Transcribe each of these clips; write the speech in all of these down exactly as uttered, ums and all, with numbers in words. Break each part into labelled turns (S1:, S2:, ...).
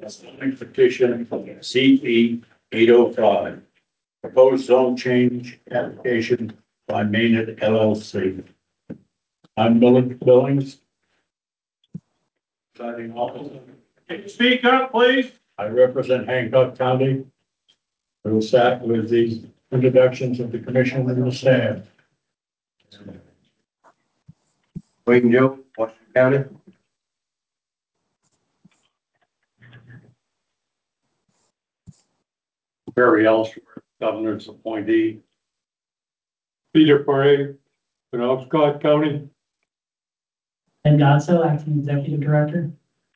S1: zoning petition C P eight oh five. Proposed zone change application by Maynard L L C. I'm Millard Billings. Signing officer.
S2: Can you speak up, please?
S1: I represent Hancock County. We'll start with the introductions of the commission and the staff.
S3: Wayne Joe, Washington County.
S2: Barry Ellsworth, Governor's appointee. Peter Paray, Penobscot County.
S4: Ken Godso, acting executive director.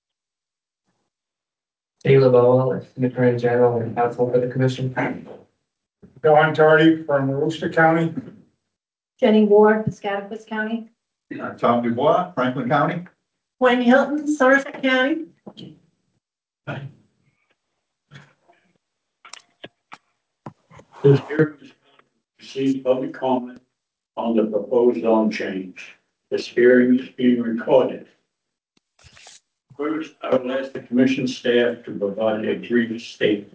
S5: Taylor Lowell, Attorney General and Counsel for the Commission.
S6: Don Tardy from Aroostook County.
S7: Jenny Ward, Piscataquis County.
S3: Uh, Tom Dubois, Franklin County.
S7: Wayne Hilton, Somerset County.
S1: This hearing is received public comment on the proposed zone change. This hearing is being recorded. First, I will ask the commission staff to provide a brief statement.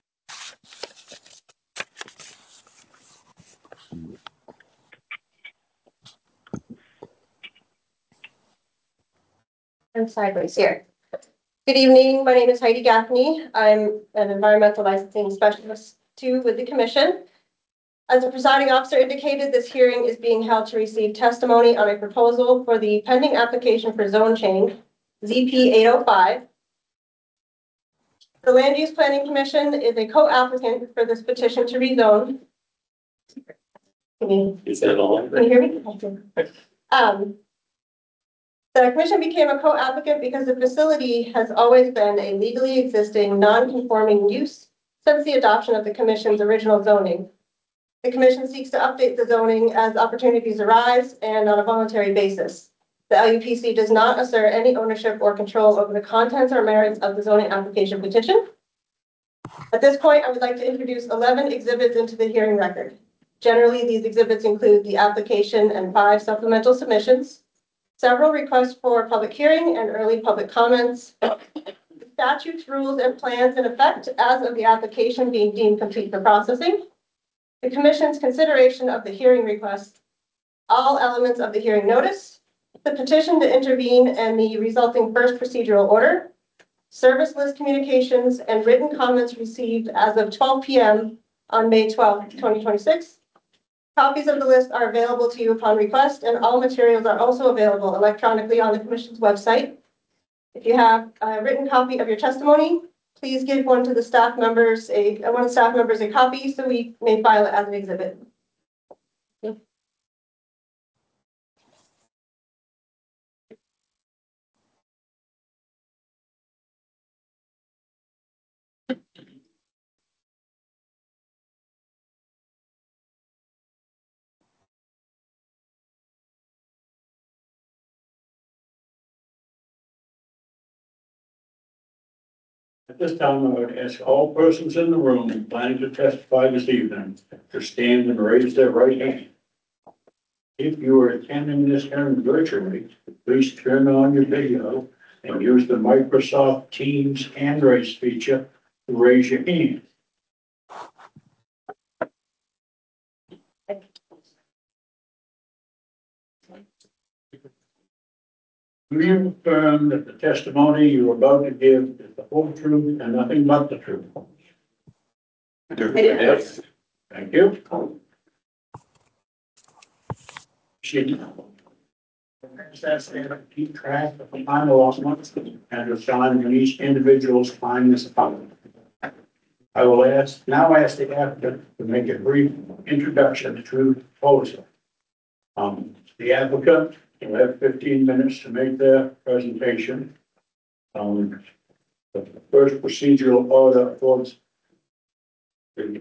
S8: I'm sideways here. Good evening. My name is Heidi Gaffney. I'm an environmental licensing specialist too with the commission. As the presiding officer indicated, this hearing is being held to receive testimony on a proposal for the pending application for zone change, Z P eight oh five. The Land Use Planning Commission is a co-applicant for this petition to rezone. Can you,
S2: Is that all?
S8: can you hear me? Um, The commission became a co-applicant because the facility has always been a legally existing non-conforming use since the adoption of the commission's original zoning. The commission seeks to update the zoning as opportunities arise and on a voluntary basis. The L U P C does not assert any ownership or control over the contents or merits of the zoning application petition. At this point, I would like to introduce eleven exhibits into the hearing record. Generally, these exhibits include the application and five supplemental submissions, several requests for public hearing and early public comments, statutes, rules, and plans in effect as of the application being deemed complete for processing, the commission's consideration of the hearing request, all elements of the hearing notice, the petition to intervene and the resulting first procedural order, service list communications, and written comments received as of twelve P M on May twelfth, twenty twenty-six. Copies of the list are available to you upon request, and all materials are also available electronically on the commission's website. If you have a written copy of your testimony, please give one to the staff members, a one of the staff members a copy so we may file it as an exhibit.
S1: At this time, I would ask all persons in the room planning to testify this evening to stand and raise their right hand. If you are attending this hearing virtually, please turn on your video and use the Microsoft Teams hand raise feature to raise your hand. Do you affirm that the testimony you are about to give is the whole truth and nothing but the truth?
S8: I do.
S1: Yes. Thank you. She says they have to keep track of the final allotments and assign each individual's time as following. I will ask now ask the applicant to make a brief introduction to the proposal. Um, the applicant will have fifteen minutes to make their presentation. Um, the first procedural order was the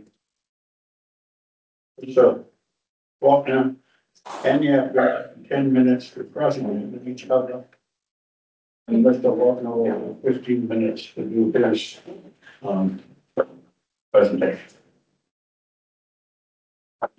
S1: so Faulkner and you have ten minutes to present with each other. And Mister Faulkner will have fifteen minutes to do his um, presentation.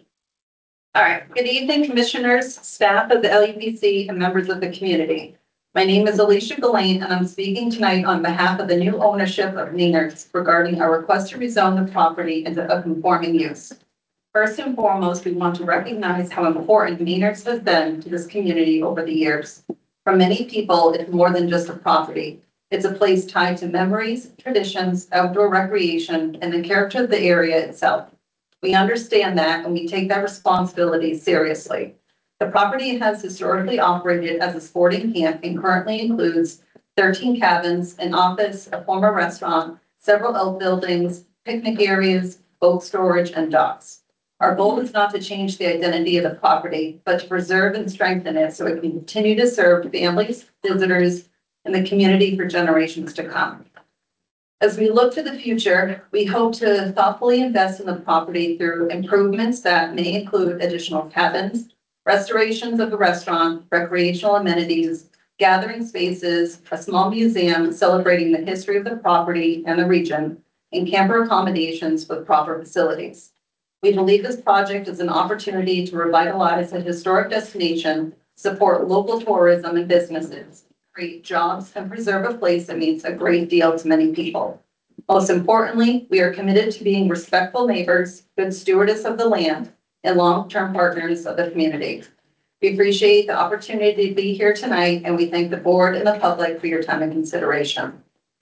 S9: All right. Good evening, commissioners, staff of the L U P C, and members of the community. My name is Alicia Gillane, and I'm speaking tonight on behalf of the new ownership of Maynard's regarding our request to rezone the property into a conforming use. First and foremost, we want to recognize how important Maynard's has been to this community over the years. For many people, it's more than just a property. It's a place tied to memories, traditions, outdoor recreation, and the character of the area itself. We understand that, and we take that responsibility seriously. The property has historically operated as a sporting camp and currently includes thirteen cabins, an office, a former restaurant, several outbuildings, picnic areas, boat storage, and docks. Our goal is not to change the identity of the property, but to preserve and strengthen it so it can continue to serve families, visitors, and the community for generations to come. As we look to the future, we hope to thoughtfully invest in the property through improvements that may include additional cabins, restorations of the restaurant, recreational amenities, gathering spaces, a small museum celebrating the history of the property and the region, and camper accommodations with proper facilities. We believe this project is an opportunity to revitalize a historic destination, support local tourism and businesses, create jobs, and preserve a place that means a great deal to many people. Most importantly, we are committed to being respectful neighbors, good stewards of the land, and long-term partners of the community. We appreciate the opportunity to be here tonight, and we thank the board and the public for your time and consideration.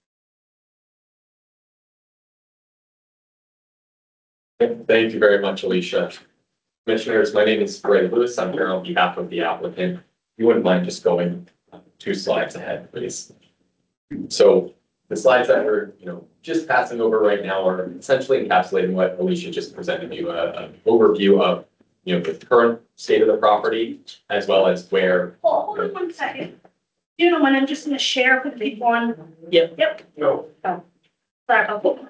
S10: Thank you very much, Alicia. Commissioners, my name is Ray Lewis. I'm here on behalf of the applicant. If you wouldn't mind just going two slides ahead, please. So the slides that we're, you know, just passing over right now are essentially encapsulating what Alicia just presented you, a, an overview of, you know, the current state of the property, as well as where.
S11: Hold, hold on one second. You know what, I'm just gonna share with the big one.
S10: Yep.
S11: Yep.
S10: No.
S11: Oh, sorry about that.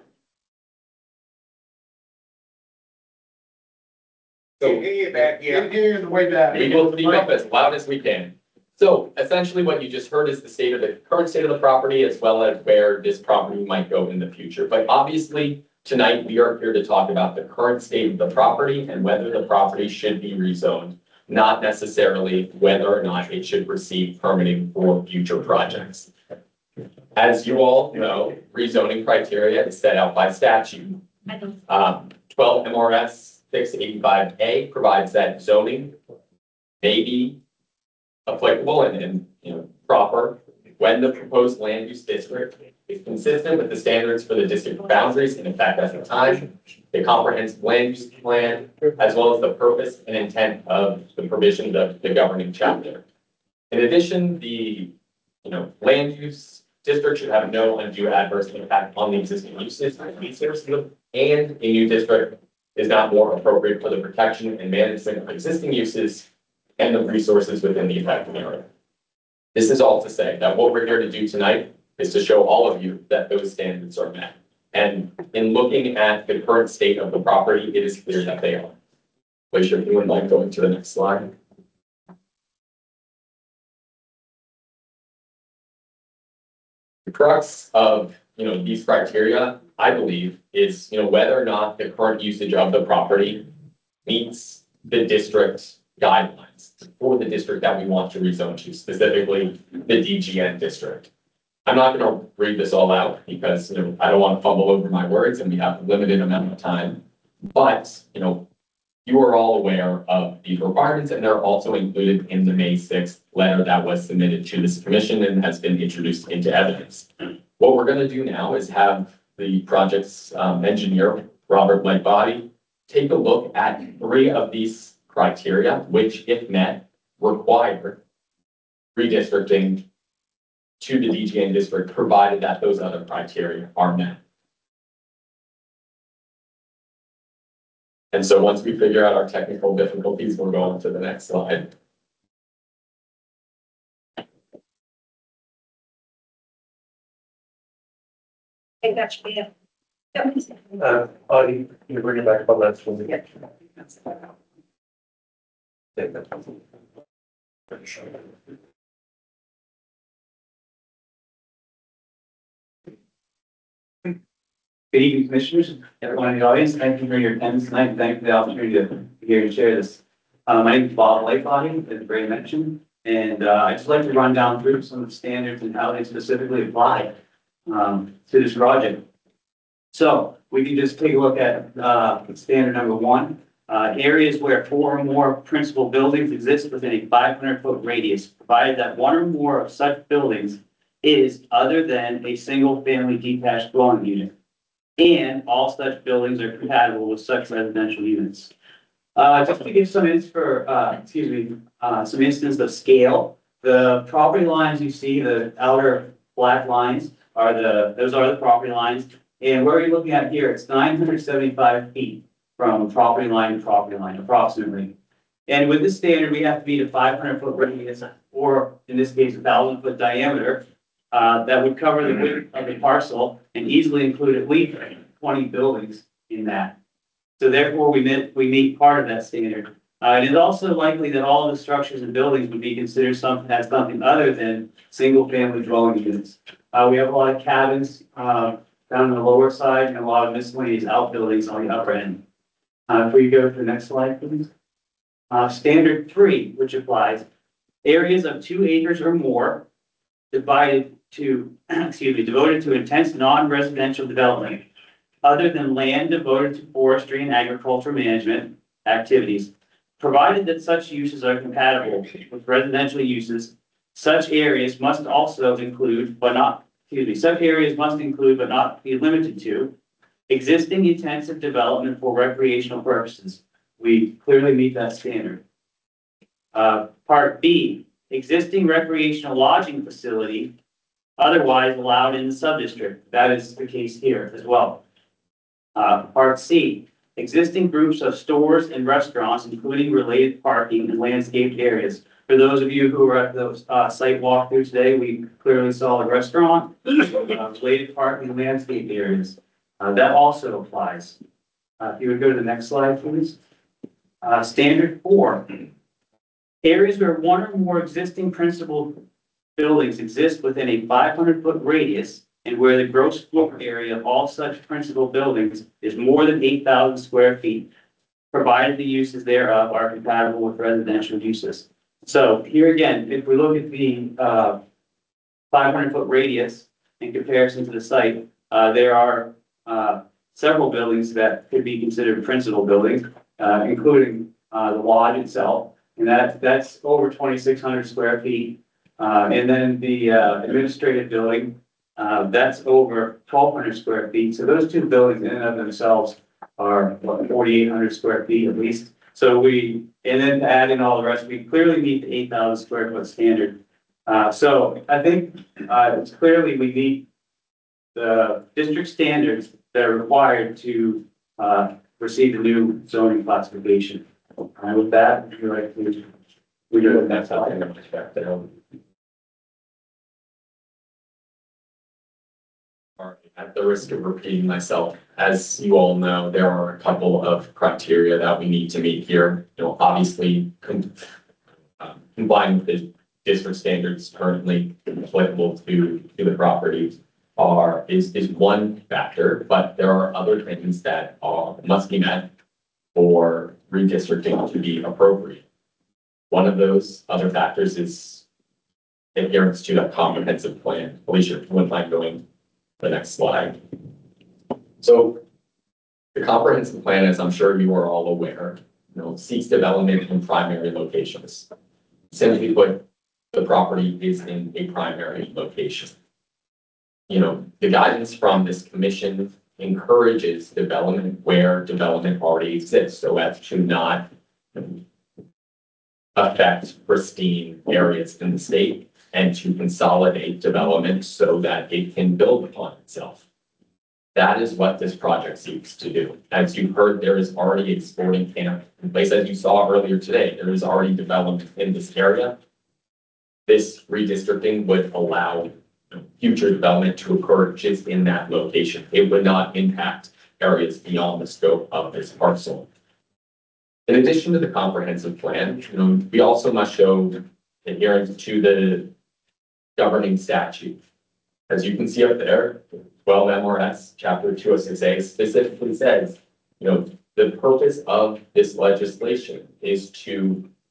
S10: So,
S6: back, yeah. Hear the way back.
S10: we will speak up as loud as we can. So essentially what you just heard is the state of the current state of the property, as well as where this property might go in the future. But obviously tonight we are here to talk about the current state of the property and whether the property should be rezoned, not necessarily whether or not it should receive permitting for future projects. As you all know, rezoning criteria is set out by statute. Um, twelve M R S six eighty-five A provides that zoning may be applicable and, and, you know, proper when the proposed land use district is consistent with the standards for the district boundaries in effect at the time, the comprehensive land use plan, as well as the purpose and intent of the provisions of the governing chapter. In addition, the, you know, land use district should have no undue adverse impact on the existing uses and resources, and a new district is not more appropriate for the protection and management of existing uses and the resources within the affected area. This is all to say that what we're here to do tonight is to show all of you that those standards are met. And in looking at the current state of the property, it is clear that they are. Alicia, if you would like going to the next slide. The crux of, you know, these criteria, I believe, is, you know, whether or not the current usage of the property meets the district's guidelines for the district that we want to rezone to, specifically the D G N district. I'm not going to read this all out because, you know, I don't want to fumble over my words and we have a limited amount of time. But, you know, you are all aware of these requirements, and they're also included in the May sixth letter that was submitted to this commission and has been introduced into evidence. What we're going to do now is have the project's um, engineer, Robert Lightbody, take a look at three of these criteria, which, if met, require redistricting to the D G N district, provided that those other criteria are met. And so once we figure out our technical difficulties, we'll go on to the next slide.
S11: I think that should be it. Yep.
S5: Uh, oh, you, you bring it back up on that one.
S11: Yeah.
S12: Good evening, commissioners, everyone in the audience. Thank you for your attendance tonight. Thank you for the opportunity to be here and share this. Uh, my name is Bob Lightbody, as Ray mentioned. And uh, I'd just like to run down through some of the standards and how they specifically apply um, to this project. So we can just take a look at uh, standard number one. Uh, areas where four or more principal buildings exist within a five hundred foot radius, provided that one or more of such buildings is other than a single family detached dwelling unit. And all such buildings are compatible with such residential units. Uh, just to give some ins for, uh, excuse me, uh, some instance of scale, the property lines you see, the outer black lines are the, those are the property lines. And where you're looking at here, it's nine hundred seventy-five feet from property line to property line approximately. And with this standard, we have to meet a five hundred foot radius, or in this case, a thousand foot diameter. Uh, that would cover the width of the parcel and easily include at least twenty buildings in that. So therefore, we meet, we meet part of that standard. Uh, it is also likely that all of the structures and buildings would be considered something as something other than single family dwelling units. Uh, we have a lot of cabins, uh, down on the lower side and a lot of miscellaneous outbuildings on the upper end. Uh, if we go to the next slide, please. Uh, standard three, which applies, areas of two acres or more divided to, excuse me, devoted to intense non-residential development, other than land devoted to forestry and agricultural management activities, provided that such uses are compatible with residential uses. Such areas must also include, but not, excuse me, such areas must include, but not be limited to, existing intensive development for recreational purposes. We clearly meet that standard. Uh, part B, existing recreational lodging facility otherwise allowed in the subdistrict. That is the case here as well. Uh, part C, existing groups of stores and restaurants, including related parking and landscaped areas. For those of you who were at the uh, site walkthrough today, we clearly saw a restaurant, uh, related parking and landscaped areas. Uh, that also applies. Uh, if you would go to the next slide, please. Uh, standard four, areas where one or more existing principal buildings exist within a five hundred foot radius and where the gross floor area of all such principal buildings is more than eight thousand square feet, provided the uses thereof are compatible with residential uses. So here again, if we look at the uh, five hundred foot radius in comparison to the site, uh, there are uh, several buildings that could be considered principal buildings, uh, including uh, the lodge itself, and that that's over twenty-six hundred square feet. Uh, and then the uh, administrative building, uh, that's over twelve hundred square feet. So those two buildings in and of themselves are what, forty-eight hundred square feet at least. So we, and then to add in all the rest, we clearly meet the eight thousand square foot standard. Uh, so I think uh, it's clearly we meet the district standards that are required to uh, receive the new zoning classification. And with that, would you like to, we do it next slide.
S10: At the risk of repeating myself, as you all know, there are a couple of criteria that we need to meet here. You know, obviously, com um, complying with the district standards currently applicable to, to the property are is is one factor, but there are other things that are must be met for redistricting to be appropriate. One of those other factors is adherence to that comprehensive plan. Alicia, if you wouldn't mind going the next slide. So the comprehensive plan, as I'm sure you are all aware, you know, seeks development in primary locations. Simply put, the property is in a primary location. You know, the guidance from this commission encourages development where development already exists, so as to not affect pristine areas in the state, and to consolidate development so that it can build upon itself. That is what this project seeks to do. As you heard, there is already a sporting camp in place. As you saw earlier today, there is already development in this area. This redistricting would allow future development to occur just in that location. It would not impact areas beyond the scope of this parcel. In addition to the comprehensive plan, you know, we also must show adherence to the governing statute. As you can see up there, twelve M R S chapter two oh six A specifically says, you know, the purpose of this legislation is to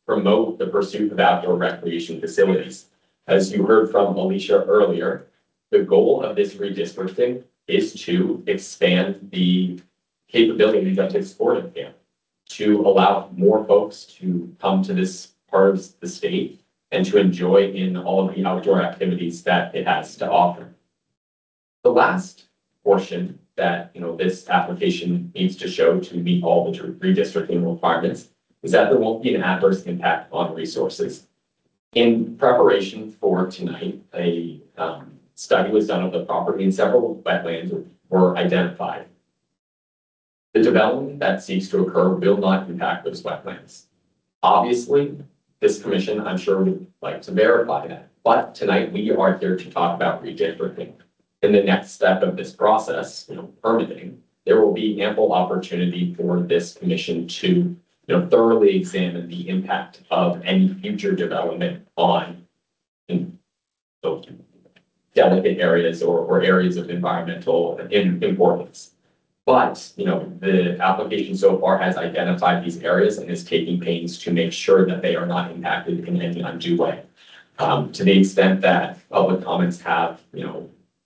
S10: promote the pursuit of outdoor recreation facilities. As you heard from Alicia earlier, the goal of this redistricting is to expand the capabilities of this sporting camp, to allow more folks to come to this part of the state and to enjoy in all of the outdoor activities that it has to offer. The last portion that, you know, this application needs to show to meet all the redistricting requirements is that there won't be an adverse impact on resources. In preparation for tonight, a um, study was done of the property and several wetlands were identified. The development that seeks to occur will not impact those wetlands. Obviously, this commission, I'm sure, would like to verify that. But tonight we are here to talk about redistricting. In the next step of this process, you know, permitting, there will be ample opportunity for this commission to, you know, thoroughly examine the impact of any future development on you know, delicate areas or, or areas of environmental importance. But, you know, the application so far has identified these areas and is taking pains to make sure that they are not impacted in any undue way. Um, to the extent that public comments have, you know,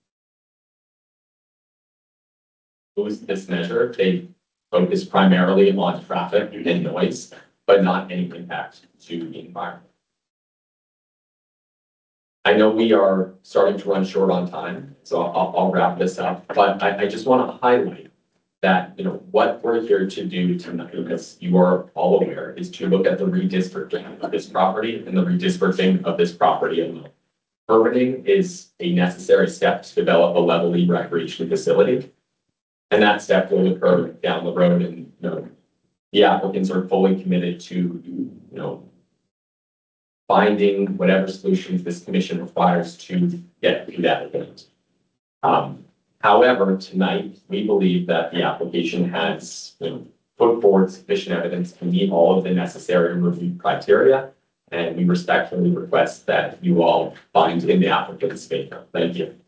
S10: opposed this measure, they focus primarily on traffic and noise, but not any impact to the environment. I know we are starting to run short on time, so I'll, I'll wrap this up, but I, I just want to highlight that, you know, what we're here to do tonight, as you are all aware, is to look at the redistricting of this property and the redistricting of this property alone. Permitting is a necessary step to develop a level E recreation facility. And that step will occur down the road, and, you know, the applicants are fully committed to, you know, finding whatever solutions this commission requires to get to that point. Um, However, tonight, we believe that the application has, you know, put forward sufficient evidence to meet all of the necessary review criteria, and we respectfully request that you all find in the applicant's favor. Thank you.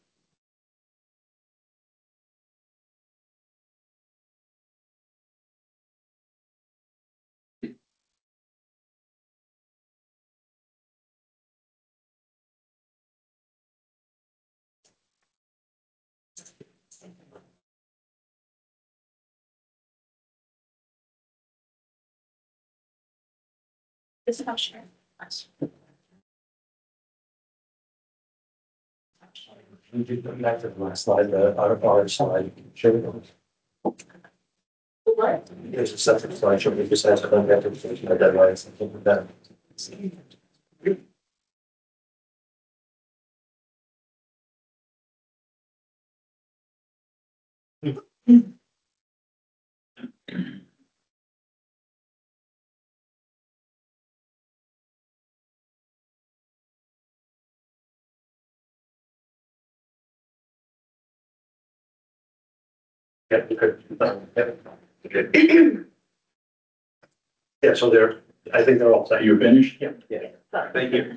S11: Discussion.
S5: Back to the last slide, the our, our slide. Show it.
S11: What?
S5: There's a separate slide, show me just has to come back to the deadlines, something like that. Yeah, okay. Um, yeah. Okay. Yeah, so they're, I think they're all set.
S1: You finished?
S5: Yeah, yeah. Thank you.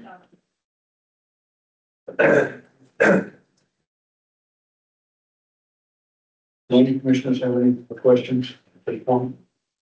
S1: Any commissioners have any questions? Please come.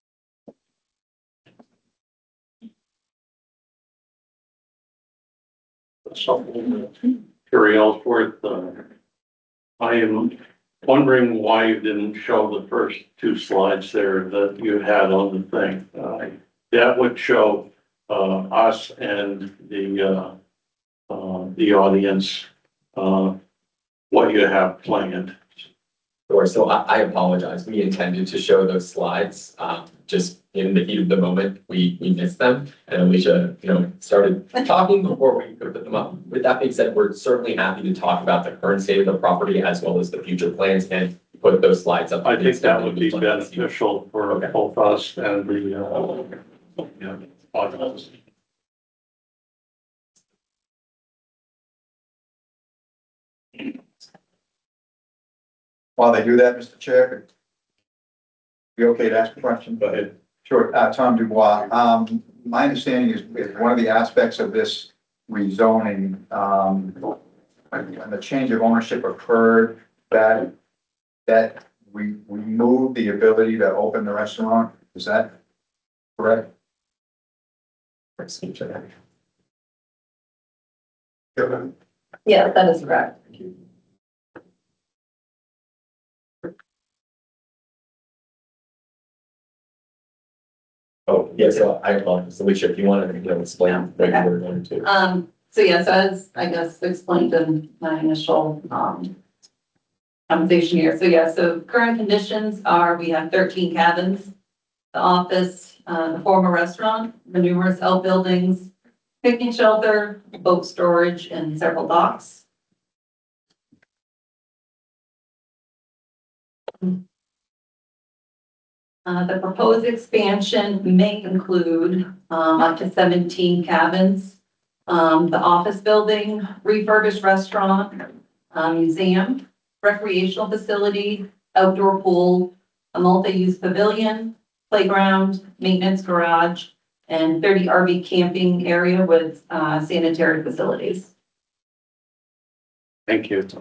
S2: Terry Ellsworth, uh, I am wondering why you didn't show the first two slides there that you had on the thing. Uh, that would show uh, us and the uh, uh, the audience uh, what you have planned.
S10: Sure. So I, I apologize. We intended to show those slides. Um, just in the heat of the moment, we, we missed them. And Alicia, you know, started talking before we could put them up. With that being said, we're certainly happy to talk about the current state of the property as well as the future plans and put those slides up.
S2: I think that would be beneficial for okay. both us and the uh, you know, audience.
S3: While they do that, Mister Chair, be okay to ask a question?
S2: Go ahead.
S3: Sure, uh, Tom Dubois. Um, my understanding is, is one of the aspects of this rezoning, um, when the change of ownership occurred, that, that we removed the ability to open the restaurant. Is that correct?
S9: Yeah, that is correct.
S10: Oh, yeah, so I apologize, Alicia, if you want to, you know, explain what you were going to.
S9: Um, so yes, as I guess explained in my initial, um, conversation here. So yeah, so current conditions are we have thirteen cabins, the office, uh, the former restaurant, the numerous outbuildings, picnic shelter, boat storage, and several docks. Uh, the proposed expansion may include, um, up to seventeen cabins, um, the office building, refurbished restaurant, um, museum, recreational facility, outdoor pool, a multi-use pavilion, playground, maintenance garage, and thirty R V camping area with, uh, sanitary facilities.
S2: Thank you.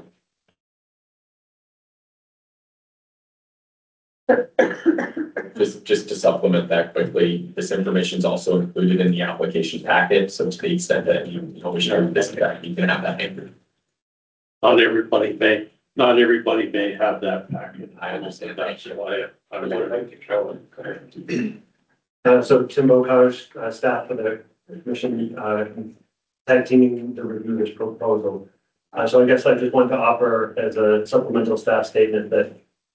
S10: Just, just to supplement that quickly, this information is also included in the application packet, so to the extent that you, you know, wish to this, that you can have that in.
S2: Not everybody may, not everybody may have that packet.
S10: I understand that.
S2: That's why I would like to show it.
S5: Uh, so Tim Bocage, uh, staff for the commission, uh, tag teaming the review of this proposal. Uh, so I guess I just want to offer as a supplemental staff statement that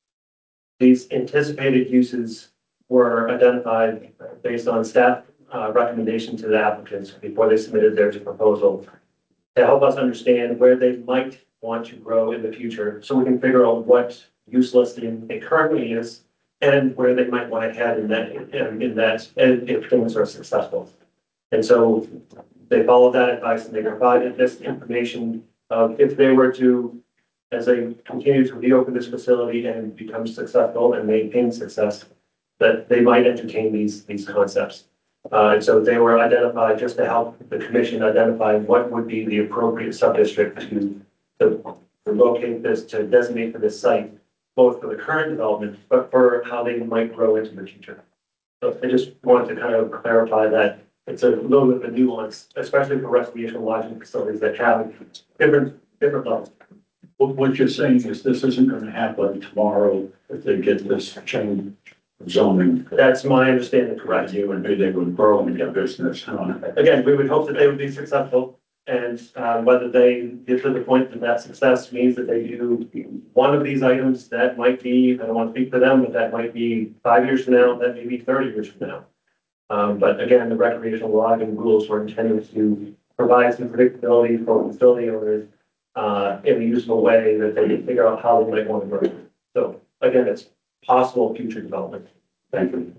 S5: these anticipated uses were identified based on staff, uh, recommendation to the applicants before they submitted their proposal to help us understand where they might want to grow in the future, so we can figure out what use listing it currently is and where they might want to head in that, in, in that, and if things are successful. And so they followed that advice and they provided this information of if they were to, as they continue to reopen this facility and become successful and maintain success, that they might entertain these, these concepts. Uh, and so they were identified just to help the commission identify what would be the appropriate subdistrict to, to, to locate this, to designate for this site, both for the current development, but for how they might grow into the future. So I just wanted to kind of clarify that it's a little bit of a nuance, especially for recreational lodging facilities that have different, different levels.
S1: What, what you're saying is this isn't gonna happen tomorrow if they get this change of zoning.
S5: That's my understanding, correct?
S1: You and me, they would grow and get business. Huh?
S5: Again, we would hope that they would be successful, and uh, whether they get to the point that that success means that they do one of these items, that might be, I don't want to speak for them, but that might be five years from now, that may be thirty years from now. Um, but again, the recreational logging rules were intended to provide some predictability for facility owners uh, in a useful way that they can figure out how they might want to grow. So again, it's possible future development. Thank you.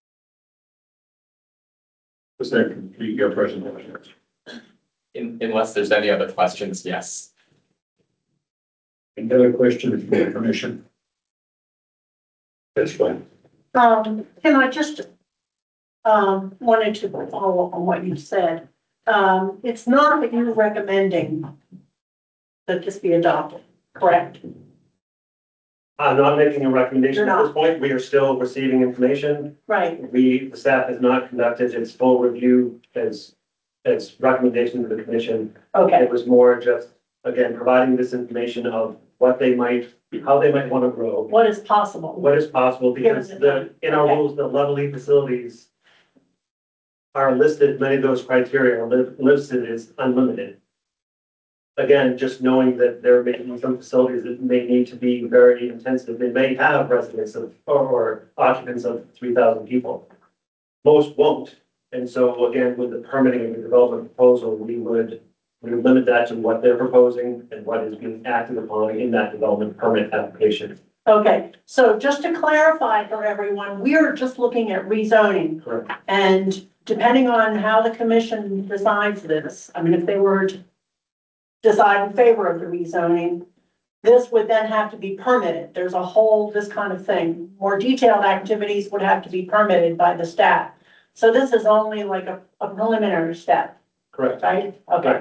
S1: Does that complete your presentation?
S10: In, unless there's any other questions, yes.
S1: Any other questions from the commission? That's fine.
S7: Um, can I just, um, wanted to follow up on what you said. Um, it's not that you're recommending that this be adopted, correct?
S5: I'm not making a recommendation
S7: You're
S5: at this
S7: not.
S5: point. We are still receiving information.
S7: Right.
S5: We, the staff has not conducted its full review as, as recommendation to the commission.
S7: Okay.
S5: It was more just, again, providing this information of what they might, how they might want to grow,
S7: What is possible?
S5: what is possible, because the, in our rules, the level E facilities are listed, many of those criteria are li- listed as unlimited. Again, just knowing that there may be some facilities that may need to be very intensive, they may have residents of, or, or occupants of three thousand people. Most won't, and so again, with the permitting of the development proposal, we would, we would limit that to what they're proposing and what is being acted upon in that development permit application.
S7: Okay, so just to clarify for everyone, we are just looking at rezoning.
S5: Correct.
S7: And depending on how the commission decides this, I mean, if they were to decide in favor of the rezoning, this would then have to be permitted. There's a whole, this kind of thing. More detailed activities would have to be permitted by the staff. So this is only like a, a preliminary step,
S5: Correct.
S7: right? Okay.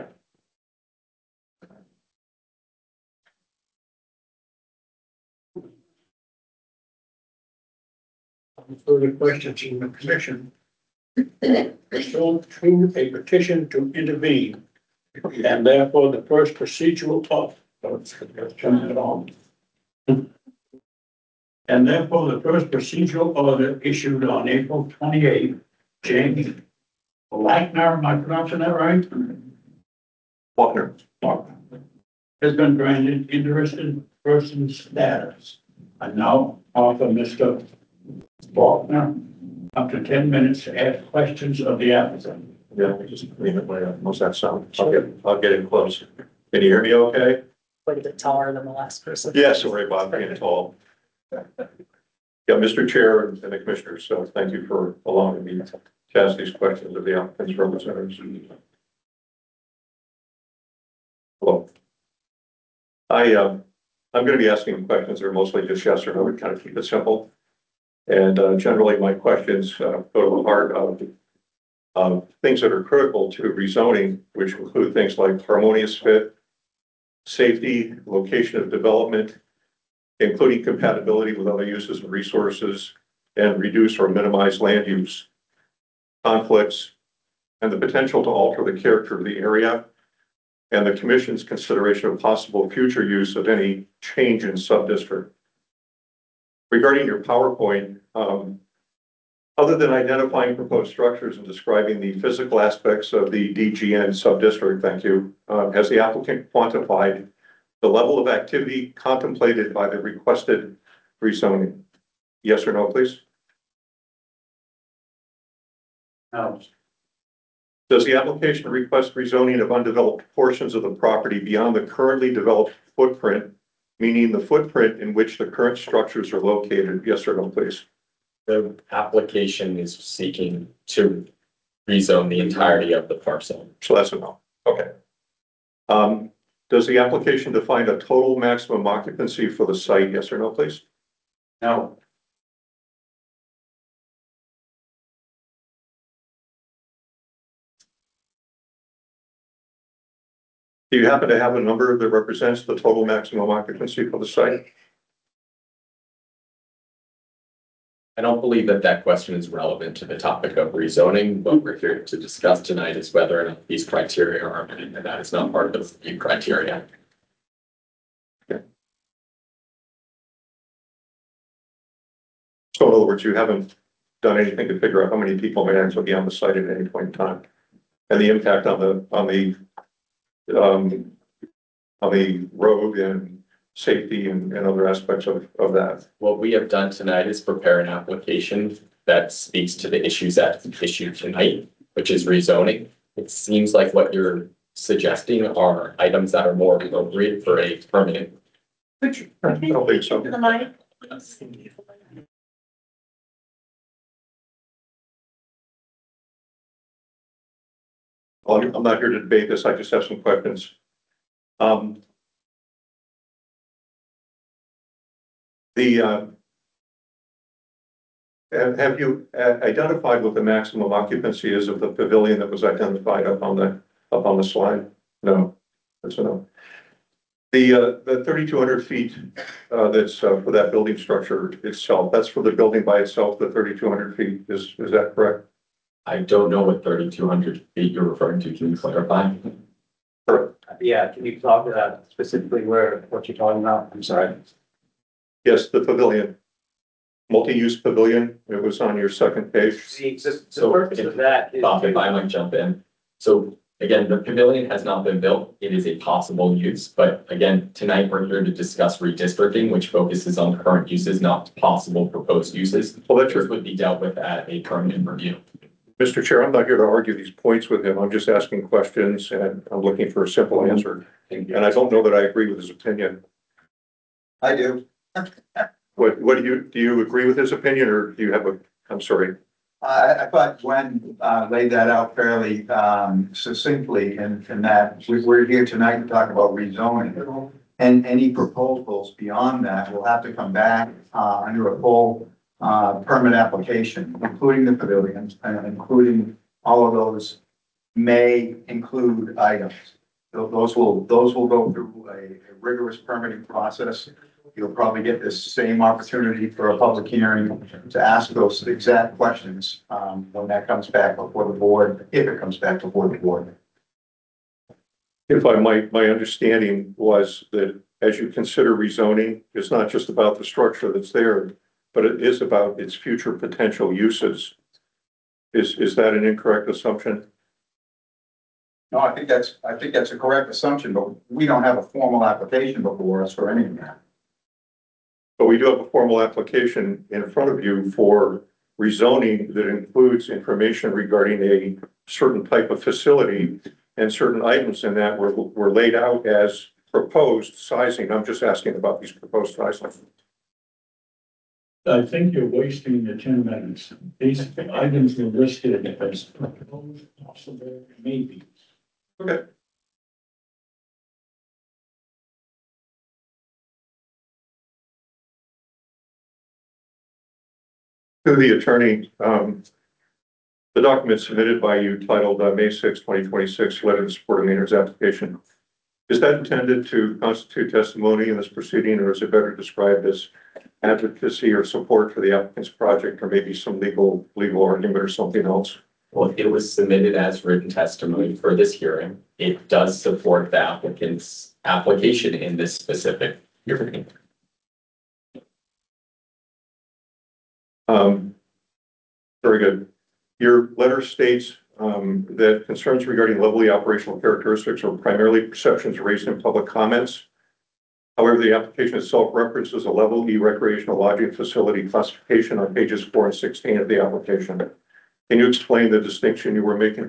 S1: Further questions from the commission? pursuant to a petition to intervene. And therefore, the first procedural of, let's turn it on. And therefore, the first procedural order issued on April twenty-eighth, James Lackner, am I pronouncing that right?
S2: Faulkner.
S1: Has been granted interested person status. I now offer Mister Faulkner up to ten minutes to ask questions of the applicant.
S2: Yeah, just leave it later. How's that sound? I'll get, I'll get in close. Can you hear me okay?
S4: Quite a bit taller than the last person.
S2: Yeah, sorry about being tall. Yeah, Mister Chair and the commissioners, so thank you for allowing me to ask these questions of the applicant's representatives. Hello. I, um, I'm going to be asking questions that are mostly just yes or no, to kind of keep it simple. And uh, generally my questions uh, go to the heart of uh, things that are critical to rezoning, which include things like harmonious fit, safety, location of development, including compatibility with other uses and resources, and reduce or minimize land use conflicts, and the potential to alter the character of the area, and the commission's consideration of possible future use of any change in subdistrict. Regarding your PowerPoint, um, other than identifying proposed structures and describing the physical aspects of the D G N subdistrict, thank you, uh, has the applicant quantified the level of activity contemplated by the requested rezoning? Yes or no, please?
S12: No.
S2: Does the application request rezoning of undeveloped portions of the property beyond the currently developed footprint, meaning the footprint in which the current structures are located? Yes or no, please?
S10: The application is seeking to rezone the entirety of the parcel.
S2: So that's a no. Okay. Um, does the application define a total maximum occupancy for the site? Yes or no, please?
S12: No.
S2: Do you happen to have a number that represents the total maximum occupancy for the site?
S10: I don't believe that that question is relevant to the topic of rezoning. What we're here to discuss tonight is whether or not these criteria are met, and that is not part of the review criteria.
S2: Okay. So in other words, you haven't done anything to figure out how many people may actually be on the site at any point in time, and the impact on the on the um, on the road and safety and, and other aspects of, of that.
S10: What we have done tonight is prepare an application that speaks to the issues at issue tonight, which is rezoning. It seems like what you're suggesting are items that are more appropriate for a permanent.
S2: I don't think so.
S7: The mic.
S2: Well, I'm not here to debate this. I just have some questions. Um, the uh, have, have you uh, identified what the maximum occupancy is of the pavilion that was identified up on the up on the slide? No, that's a no. The uh, the thirty-two hundred feet uh, that's uh, for that building structure itself. That's for the building by itself. The thirty-two hundred feet is is that correct?
S10: I don't know what thirty-two hundred feet you're referring to. Can you clarify?
S12: Yeah, can you talk about specifically where, what you're talking about? I'm sorry.
S2: Yes, the pavilion, multi-use pavilion. It was on your second page.
S12: The, the
S10: So
S12: purpose
S10: if-
S12: of that is.
S10: Bob, if I might jump in. So again, the pavilion has not been built. It is a possible use, but again, tonight we're here to discuss redistricting, which focuses on current uses, not possible proposed uses.
S2: Well, that's
S10: This
S2: your,
S10: would be dealt with at a permanent review.
S2: Mister Chair, I'm not here to argue these points with him. I'm just asking questions and I'm looking for a simple answer. And I don't know that I agree with his opinion.
S3: I do.
S2: What, what do you, do you agree with his opinion or do you have a, I'm sorry.
S3: I, I thought Gwen uh, laid that out fairly um, succinctly in, in that we, we're here tonight to talk about rezoning. And any proposals beyond that will have to come back uh, under a full uh, permit application, including the pavilions and including all of those may include items. Tho- Those will, those will go through a rigorous permitting process. you'll probably get this same opportunity for a public hearing to ask those exact questions, um, when that comes back before the board, if it comes back before the board.
S13: If I might, my understanding was that as you consider rezoning, it's not just about the structure that's there, but it is about its future potential uses. Is, is that an incorrect assumption?
S3: No, I think that's, I think that's a correct assumption, but we don't have a formal application before us for any of that.
S13: But we do have a formal application in front of you for rezoning that includes information regarding a certain type of facility, and certain items in that were, were laid out as proposed sizing. I'm just asking about these proposed sizes.
S1: I think you're wasting your ten minutes. These items were listed as proposed, possible, maybe.
S13: Okay. To the attorney, um, the document submitted by you titled uh, May sixth, twenty twenty-six, letter in support of Maynard's application. Is that intended to constitute testimony in this proceeding, or is it better described as advocacy or support for the applicant's project, or maybe some legal legal argument or something else?
S10: Well, it was submitted as written testimony for this hearing. It does support the applicant's application in this specific hearing.
S13: Um, very good. Your letter states um, that concerns regarding lovely operational characteristics are primarily perceptions raised in public comments. However, the application itself references a level E recreational lodging facility classification on pages four and sixteen of the application. Can you explain the distinction you were making?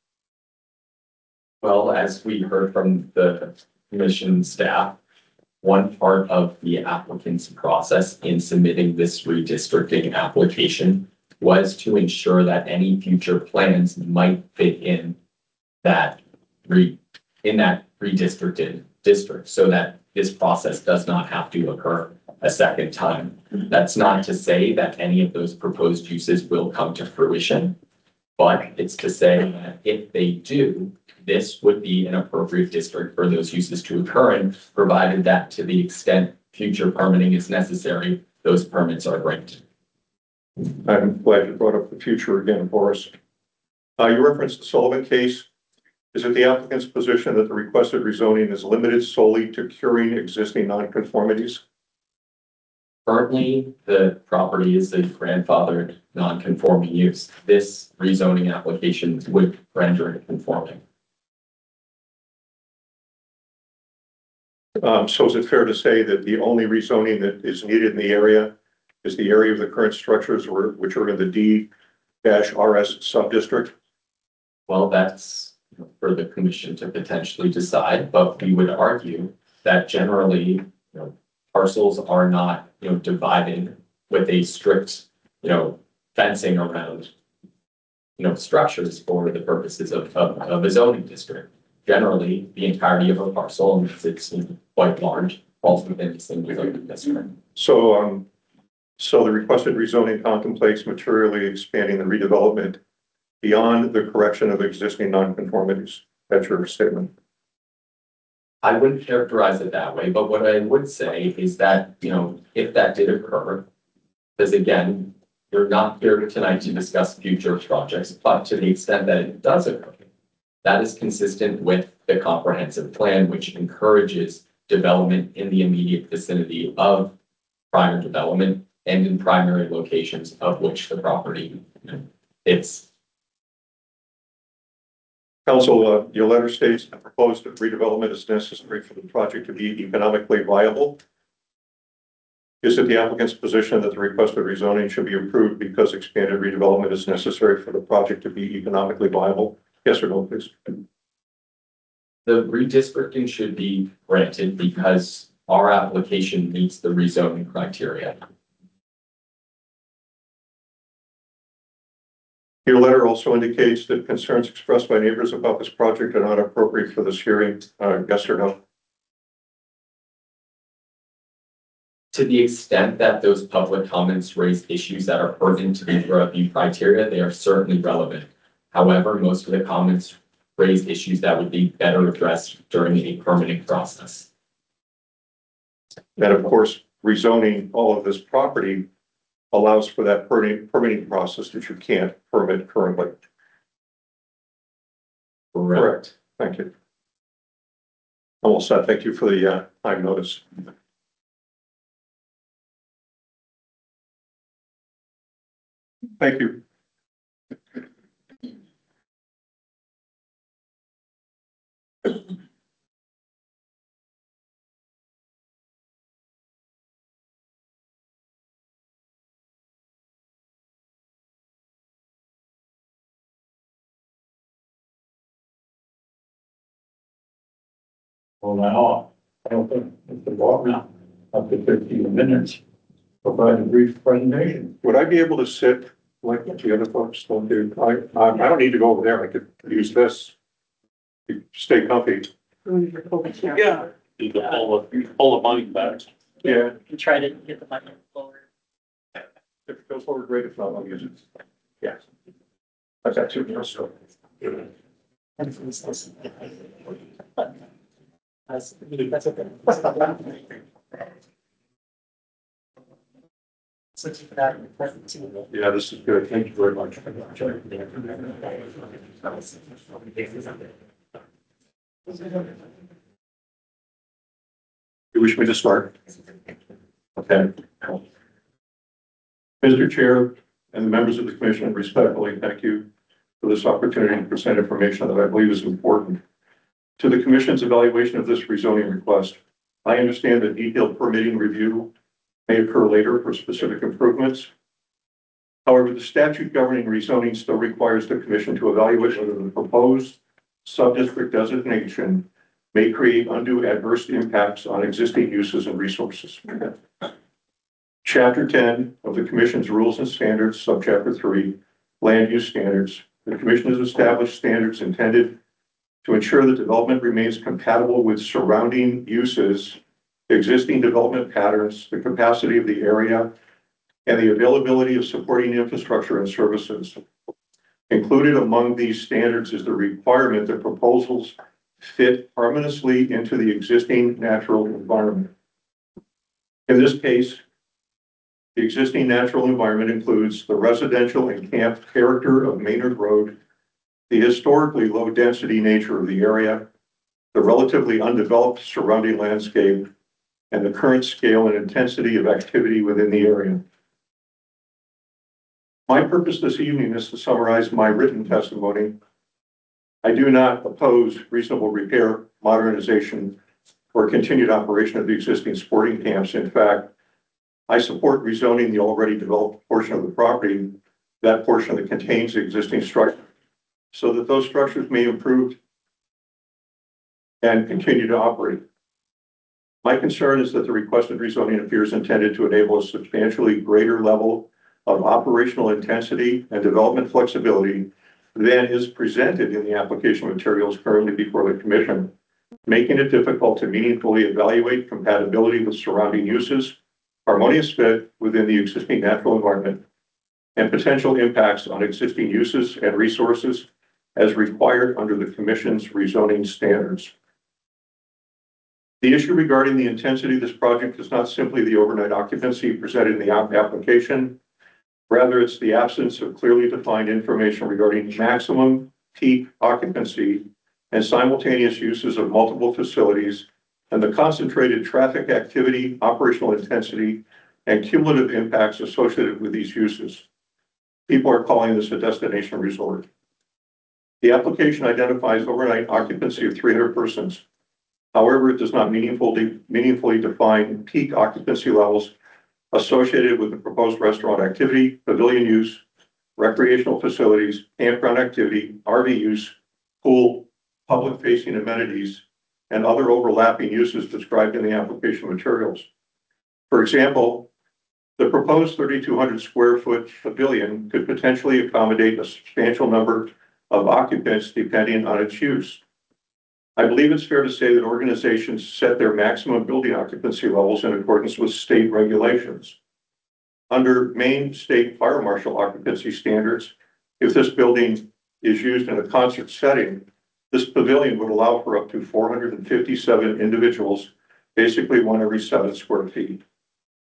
S10: Well, as we heard from the commission staff, one part of the applicant's process in submitting this redistricting application was to ensure that any future plans might fit in that re, in that redistricted district, so that this process does not have to occur a second time. That's not to say that any of those proposed uses will come to fruition, but it's to say that if they do, this would be an appropriate district for those uses to occur in, provided that to the extent future permitting is necessary, those permits are granted.
S13: I'm glad you brought up the future again for us. Uh, you referenced the Sullivan case. Is it the applicant's position that the requested rezoning is limited solely to curing existing nonconformities?
S10: Currently, the property is a grandfathered non-conforming use. This rezoning application would render it conforming.
S13: Um, so is it fair to say that the only rezoning that is needed in the area is the area of the current structures or, which are in the D R S subdistrict?
S10: Well, that's for the commission to potentially decide, but we would argue that generally, you know, parcels are not, you know, divided with a strict, you know, fencing around, you know, structures for the purposes of, of, of a zoning district. Generally, the entirety of a parcel, unless it's quite large, falls within the single zoning district.
S13: So, um, so the requested rezoning contemplates materially expanding the redevelopment beyond the correction of existing nonconformities. That's your statement.
S10: I wouldn't characterize it that way, but what I would say is that, you know, if that did occur, because again, you're not here tonight to discuss future projects, but to the extent that it does occur, that is consistent with the comprehensive plan, which encourages development in the immediate vicinity of prior development and in primary locations of which the property is.
S13: Council, uh, your letter states the proposed redevelopment is necessary for the project to be economically viable. Is it the applicant's position that the requested rezoning should be approved because expanded redevelopment is necessary for the project to be economically viable? Yes or no, please?
S10: The redistricting should be granted because our application meets the rezoning criteria.
S13: Your letter also indicates that concerns expressed by neighbors about this project are not appropriate for this hearing. Uh, yes or no?
S10: To the extent that those public comments raise issues that are pertinent to the review criteria, they are certainly relevant. However, most of the comments raise issues that would be better addressed during a permitting process.
S13: And of course, rezoning all of this property allows for that permitting, permitting process that you can't permit currently. Correct. Thank you. I'm all set. Thank you for the uh, time notice. Thank you.
S1: Well, now, I don't think Mister Wagner, up to fifteen minutes, provide a brief presentation.
S13: Would I be able to sit like the other folks don't do? I, I, I don't need to go over there. I could use this. Stay comfy.
S2: Yeah. You can pull the, pull the money back.
S13: Yeah.
S4: You try to get the mic forward.
S13: If it goes forward, great. If not, I'll use it. Yeah. I've got two minutes. So.
S4: That's, that's okay. That's not bad. Thank you for that.
S13: Yeah, this is good. Thank you very much. You wish me to start? Okay. Mister Chair and the members of the commission, respectfully thank you for this opportunity to present information that I believe is important to the commission's evaluation of this rezoning request. I understand that detailed permitting review may occur later for specific improvements. However, the statute governing rezoning still requires the commission to evaluate whether the proposed sub-district designation may create undue adverse impacts on existing uses and resources. Chapter ten of the Commission's Rules and Standards, Subchapter three, Land Use Standards. The Commission has established standards intended to ensure that development remains compatible with surrounding uses, existing development patterns, the capacity of the area, and the availability of supporting infrastructure and services. Included among these standards is the requirement that proposals fit harmoniously into the existing natural environment. In this case, the existing natural environment includes the residential and camp character of Maynard Road, the historically low density nature of the area, the relatively undeveloped surrounding landscape, and the current scale and intensity of activity within the area. My purpose this evening is to summarize my written testimony. I do not oppose reasonable repair, modernization, or continued operation of the existing sporting camps. In fact, I support rezoning the already developed portion of the property, that portion that contains the existing structure, so that those structures may improve and continue to operate. My concern is that the requested rezoning appears intended to enable a substantially greater level of operational intensity and development flexibility than is presented in the application materials currently before the commission, making it difficult to meaningfully evaluate compatibility with surrounding uses, harmonious fit within the existing natural environment, and potential impacts on existing uses and resources as required under the commission's rezoning standards. The issue regarding the intensity of this project is not simply the overnight occupancy presented in the application. Rather, it's the absence of clearly defined information regarding maximum peak occupancy and simultaneous uses of multiple facilities and the concentrated traffic activity, operational intensity, and cumulative impacts associated with these uses. People are calling this a destination resort. The application identifies overnight occupancy of three hundred persons. However, it does not meaningfully, meaningfully define peak occupancy levels associated with the proposed restaurant activity, pavilion use, recreational facilities, campground activity, R V use, pool, public-facing amenities, and other overlapping uses described in the application materials. For example, the proposed thirty-two hundred square foot pavilion could potentially accommodate a substantial number of occupants depending on its use. I believe it's fair to say that organizations set their maximum building occupancy levels in accordance with state regulations. Under Maine State Fire Marshal occupancy standards, if this building is used in a concert setting, this pavilion would allow for up to four hundred fifty-seven individuals, basically one every seven square feet.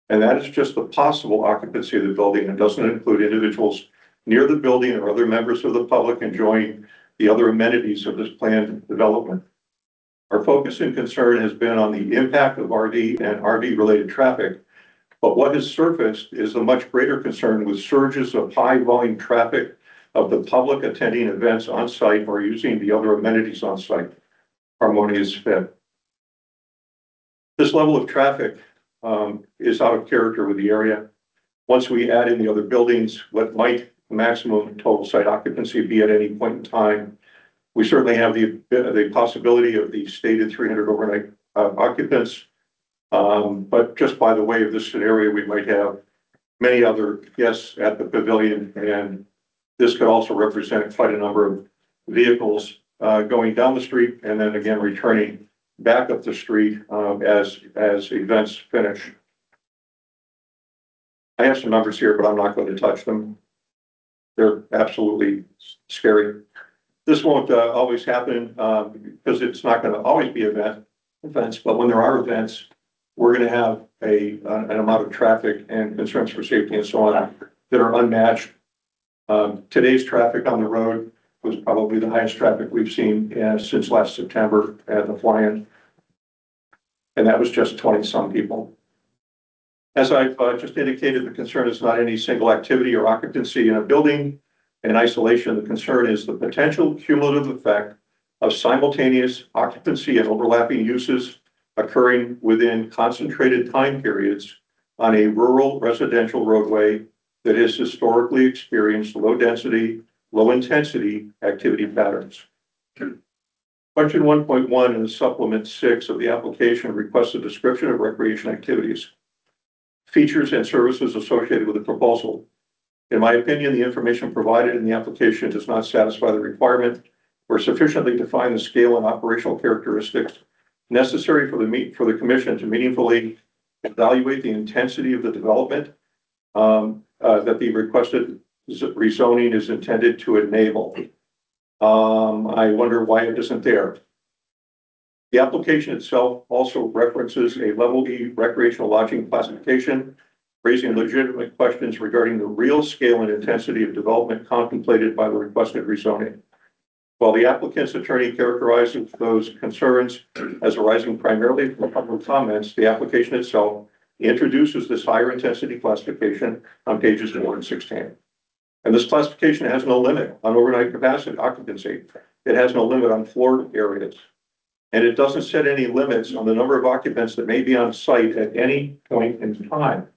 S13: And that is just the possible occupancy of the building and doesn't include individuals near the building or other members of the public enjoying the other amenities of this planned development. Our focus and concern has been on the impact of R V and R V related traffic, but what has surfaced is a much greater concern with surges of high volume traffic of the public attending events on site or using the other amenities on site. Harmonious fit. This level of traffic um, is out of character with the area. Once we add in the other buildings, what might maximum total site occupancy be at any point in time? We certainly have the, the possibility of the stated three hundred overnight uh, occupants. Um, but just by the way of this scenario, we might have many other guests at the pavilion, and this could also represent quite a number of vehicles uh, going down the street and then again returning back up the street um, as, as events finish. I have some numbers here, but I'm not going to touch them. They're absolutely scary. This won't uh, always happen um, because it's not going to always be event, events, but when there are events, we're going to have a, an amount of traffic and concerns for safety and so on that are unmatched. Um, today's traffic on the road was probably the highest traffic we've seen uh, since last September at the fly-in. And that was just twenty some people. As I've uh, just indicated, the concern is not any single activity or occupancy in a building. In isolation, the concern is the potential cumulative effect of simultaneous occupancy and overlapping uses occurring within concentrated time periods on a rural residential roadway that has historically experienced low density, low intensity activity patterns. Question one point one in the supplement six of the application requests a description of recreation activities, features and services associated with the proposal. In my opinion, the information provided in the application does not satisfy the requirement or sufficiently define the scale and operational characteristics necessary for the meet for the commission to meaningfully evaluate the intensity of the development um, uh, that the requested rezoning is intended to enable. Um, I wonder why it isn't there. The application itself also references a level E recreational lodging classification, raising legitimate questions regarding the real scale and intensity of development contemplated by the requested rezoning. While the applicant's attorney characterizes those concerns as arising primarily from public comments, the application itself introduces this higher intensity classification on pages four and sixteen. And this classification has no limit on overnight capacity occupancy. It has no limit on floor areas. And it doesn't set any limits on the number of occupants that may be on site at any point in time.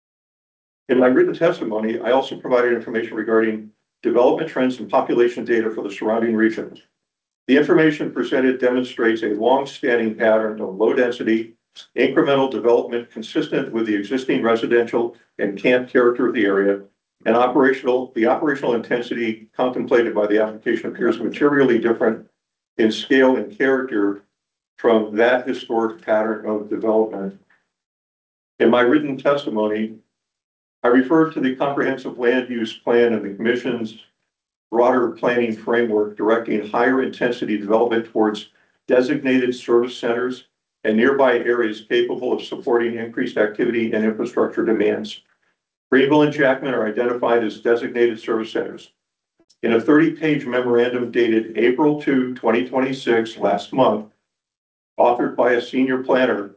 S13: In my written testimony, I also provided information regarding development trends and population data for the surrounding regions. The information presented demonstrates a long-standing pattern of low-density, incremental development consistent with the existing residential and camp character of the area, and operational, the operational intensity contemplated by the application appears materially different in scale and character from that historic pattern of development. In my written testimony, I referred to the comprehensive land use plan and the commission's broader planning framework directing higher intensity development towards designated service centers and nearby areas capable of supporting increased activity and infrastructure demands. Greenville and Jackman are identified as designated service centers. In a thirty page memorandum dated April second, twenty twenty-six, last month, authored by a senior planner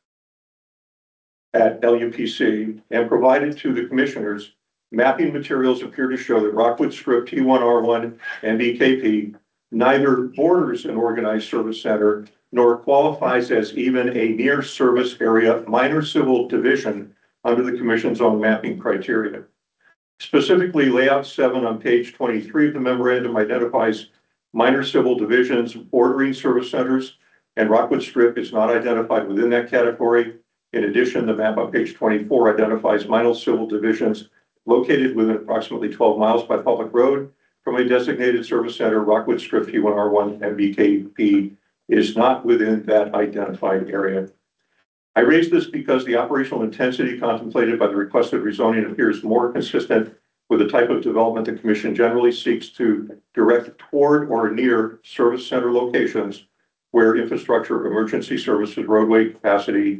S13: at L U P C and provided to the commissioners, mapping materials appear to show that Rockwood Strip T one R one and B K P neither borders an organized service center nor qualifies as even a near service area minor civil division under the commission's own mapping criteria. Specifically, layout seven on page twenty-three of the memorandum identifies minor civil divisions bordering service centers, and Rockwood Strip is not identified within that category. In addition, the map on page twenty-four identifies minor civil divisions located within approximately twelve miles by public road from a designated service center. Rockwood Strip T one R one and B K P is not within that identified area. I raise this because the operational intensity contemplated by the requested rezoning appears more consistent with the type of development the commission generally seeks to direct toward or near service center locations where infrastructure, emergency services, roadway capacity,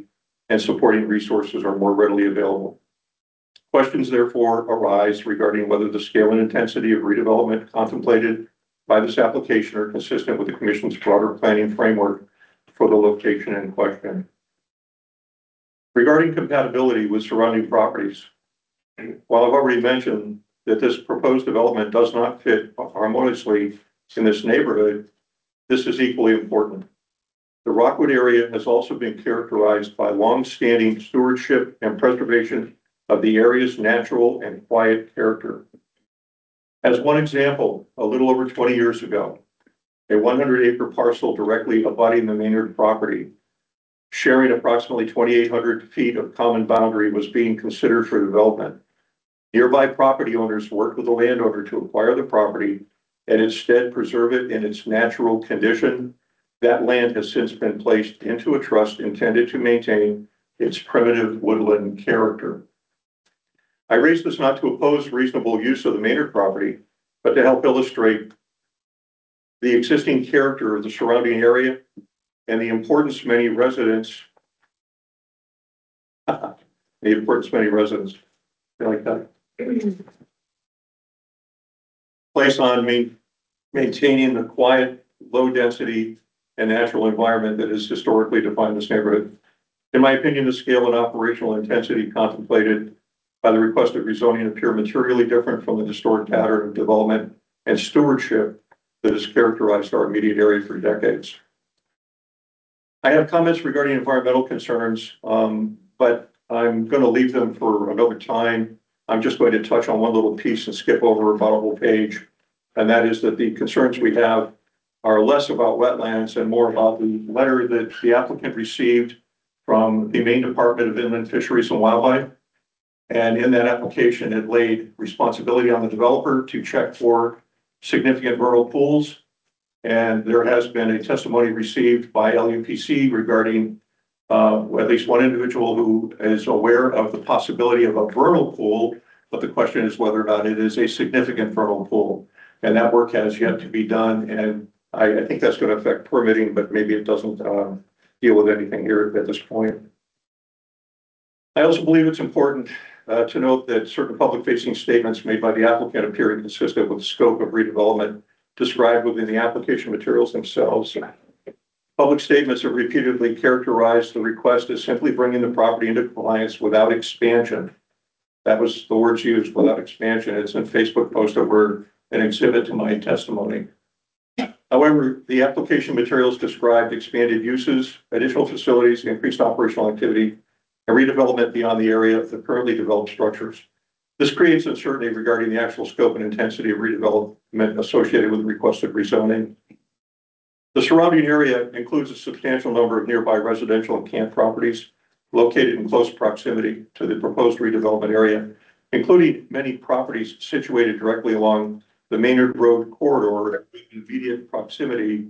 S13: and supporting resources are more readily available. Questions therefore arise regarding whether the scale and intensity of redevelopment contemplated by this application are consistent with the Commission's broader planning framework for the location in question. Regarding compatibility with surrounding properties, while I've already mentioned that this proposed development does not fit harmoniously in this neighborhood, this is equally important. The Rockwood area has also been characterized by long-standing stewardship and preservation of the area's natural and quiet character. As one example, a little over twenty years ago, a one hundred acre parcel directly abutting the Maynard property, sharing approximately twenty-eight hundred feet of common boundary, was being considered for development. Nearby property owners worked with the landowner to acquire the property and instead preserve it in its natural condition. That land has since been placed into a trust intended to maintain its primitive woodland character. I raise this not to oppose reasonable use of the Maynard property, but to help illustrate the existing character of the surrounding area and the importance many residents, the importance many residents, I like that, place on me, maintaining the quiet, low density, and natural environment that has historically defined this neighborhood. In my opinion, the scale and operational intensity contemplated by the requested rezoning appear materially different from the historic pattern of development and stewardship that has characterized our immediate area for decades. I have comments regarding environmental concerns, um, but I'm going to leave them for another time. I'm just going to touch on one little piece and skip over about a whole page. And that is that the concerns we have are less about wetlands and more about the letter that the applicant received from the Maine Department of Inland Fisheries and Wildlife. And in that application, it laid responsibility on the developer to check for significant vernal pools. And there has been a testimony received by L U P C regarding uh, at least one individual who is aware of the possibility of a vernal pool, but the question is whether or not it is a significant vernal pool. And that work has yet to be done. And I, I think that's going to affect permitting, but maybe it doesn't um, deal with anything here at this point. I also believe it's important uh, to note that certain public-facing statements made by the applicant appear inconsistent with the scope of redevelopment described within the application materials themselves. Public statements have repeatedly characterized the request as simply bringing the property into compliance without expansion. That was the words used, without expansion. It's a Facebook post that were an exhibit to my testimony. However, the application materials described expanded uses, additional facilities, increased operational activity, and redevelopment beyond the area of the currently developed structures. This creates uncertainty regarding the actual scope and intensity of redevelopment associated with the requested rezoning. The surrounding area includes a substantial number of nearby residential and camp properties located in close proximity to the proposed redevelopment area, including many properties situated directly along the Maynard Road corridor with immediate proximity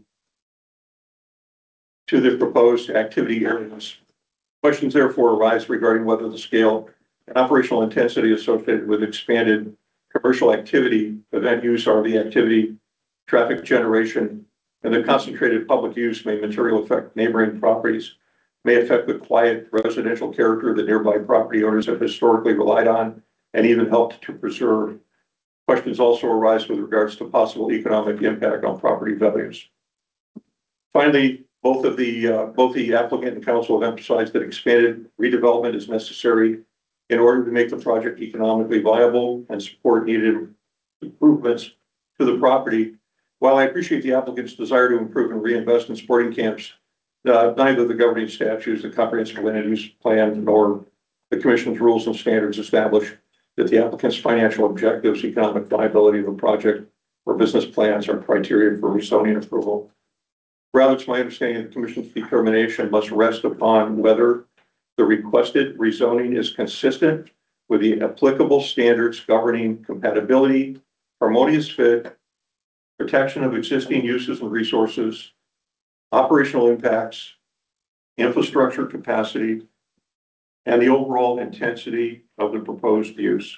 S13: to the proposed activity areas. Questions therefore arise regarding whether the scale and operational intensity associated with expanded commercial activity, event use, R V activity, traffic generation, and the concentrated public use may materially affect neighboring properties, may affect the quiet residential character that nearby property owners have historically relied on and even helped to preserve. Questions also arise with regards to possible economic impact on property values. Finally, both of the uh, both the applicant and council have emphasized that expanded redevelopment is necessary in order to make the project economically viable and support needed improvements to the property. While I appreciate the applicant's desire to improve and reinvest in sporting camps, uh, neither the governing statutes, the comprehensive land use plan, nor the commission's rules and standards establish that the applicant's financial objectives, economic viability of the project, or business plans are criteria for rezoning approval. Rather, it's my understanding that the commission's determination must rest upon whether the requested rezoning is consistent with the applicable standards governing compatibility, harmonious fit, protection of existing uses and resources, operational impacts, infrastructure capacity, and the overall intensity of the proposed use.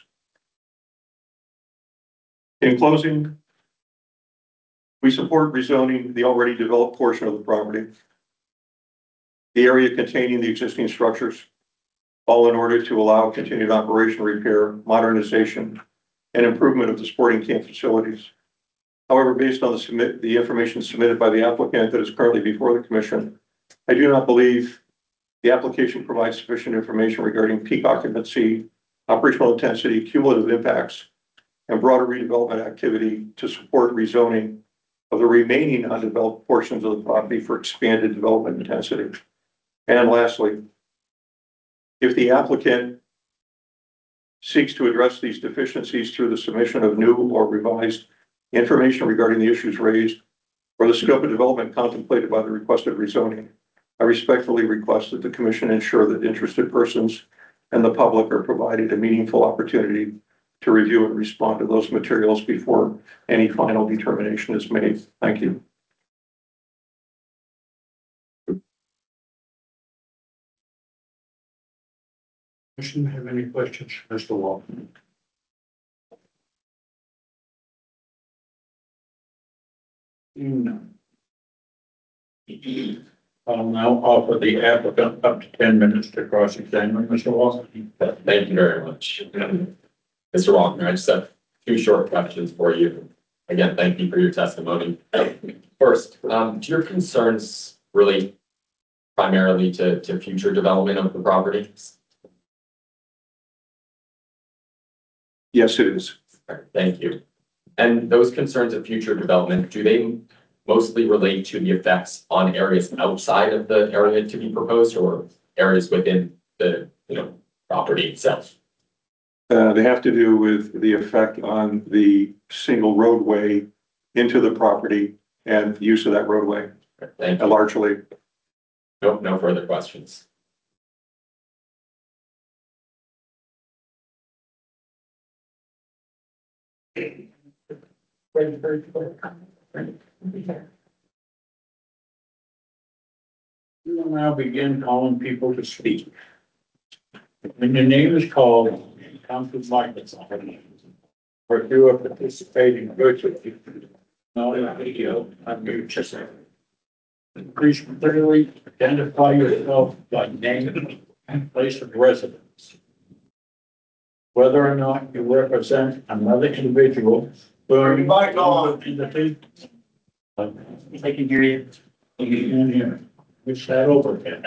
S13: In closing, we support rezoning the already developed portion of the property. the area containing the existing structures, all in order to allow continued operation, repair, modernization, and improvement of the sporting camp facilities. However, based on the submit, the information submitted by the applicant that is currently before the commission, I do not believe the application provides sufficient information regarding peak occupancy, operational intensity, cumulative impacts, and broader redevelopment activity to support rezoning of the remaining undeveloped portions of the property for expanded development intensity. And lastly, if the applicant seeks to address these deficiencies through the submission of new or revised information regarding the issues raised or the scope of development contemplated by the requested rezoning, I respectfully request that the commission ensure that interested persons and the public are provided a meaningful opportunity to review and respond to those materials before any final determination is made. Thank you.
S1: Commission have any questions for Mister Walton? No. I'll now offer the applicant up to ten minutes to cross-examine Mister Walton.
S10: Thank you very much. Mister Walker, I just have two short questions for you. Again, thank you for your testimony. First, um, do your concerns relate primarily to, to future development of the property?
S13: Yes, it is.
S10: Thank you. And those concerns of future development, do they mostly relate to the effects on areas outside of the area to be proposed or areas within the, you know, property itself?
S13: Uh, they have to do with the effect on the single roadway into the property and the use of that roadway.
S10: Thank you.
S13: Largely.
S10: Nope, no further questions.
S1: We will now begin calling people to speak. When your name is called, come to the microphone. Or if you are participating virtually, not in video, unmute yourself. Please clearly identify yourself by name and place of residence. Whether or not you represent another individual, firm, entity.
S4: I can hear you.
S1: You can hear. Which that over again.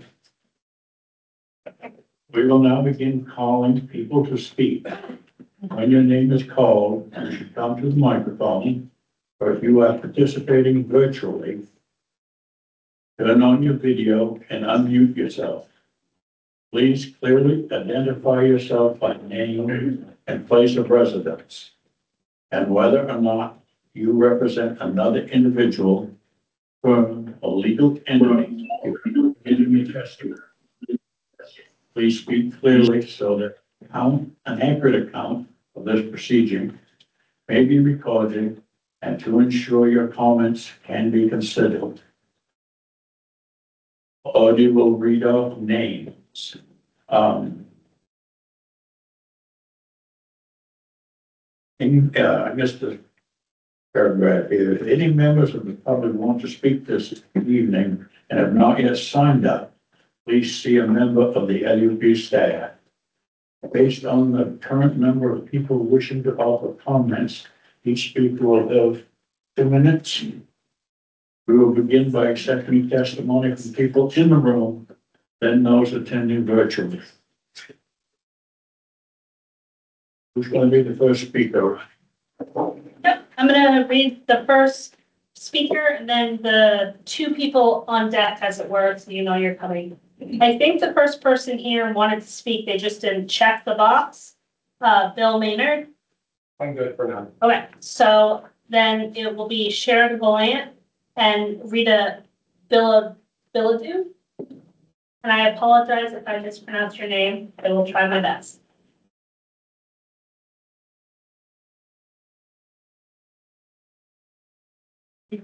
S1: We will now begin calling people to speak. When your name is called, you should come to the microphone, or if you are participating virtually, turn on your video and unmute yourself. Please clearly identify yourself by name and place of residence, and whether or not you represent another individual, firm, or legal entity in your testimony. Please speak clearly so that account, an accurate account of this procedure may be recorded and to ensure your comments can be considered. Audio will read off names. Um, and, uh, I missed the paragraph here. If any members of the public want to speak this evening and have not yet signed up, please see a member of the L U P staff. Based on the current number of people wishing to offer comments, each speaker will have two minutes. We will begin by accepting testimony from people in the room, then those attending virtually. Who's going to be the first speaker?
S11: Yep, I'm gonna read the first speaker and then the two people on deck, as it were, so you know you're coming. I think the first person here wanted to speak, they just didn't check the box. Uh, Bill Maynard.
S5: I'm good for now.
S11: Okay, so then it will be Sharon Gallant and Rita Billa Billadu. And I apologize if I mispronounce your name. I will try my best.
S7: I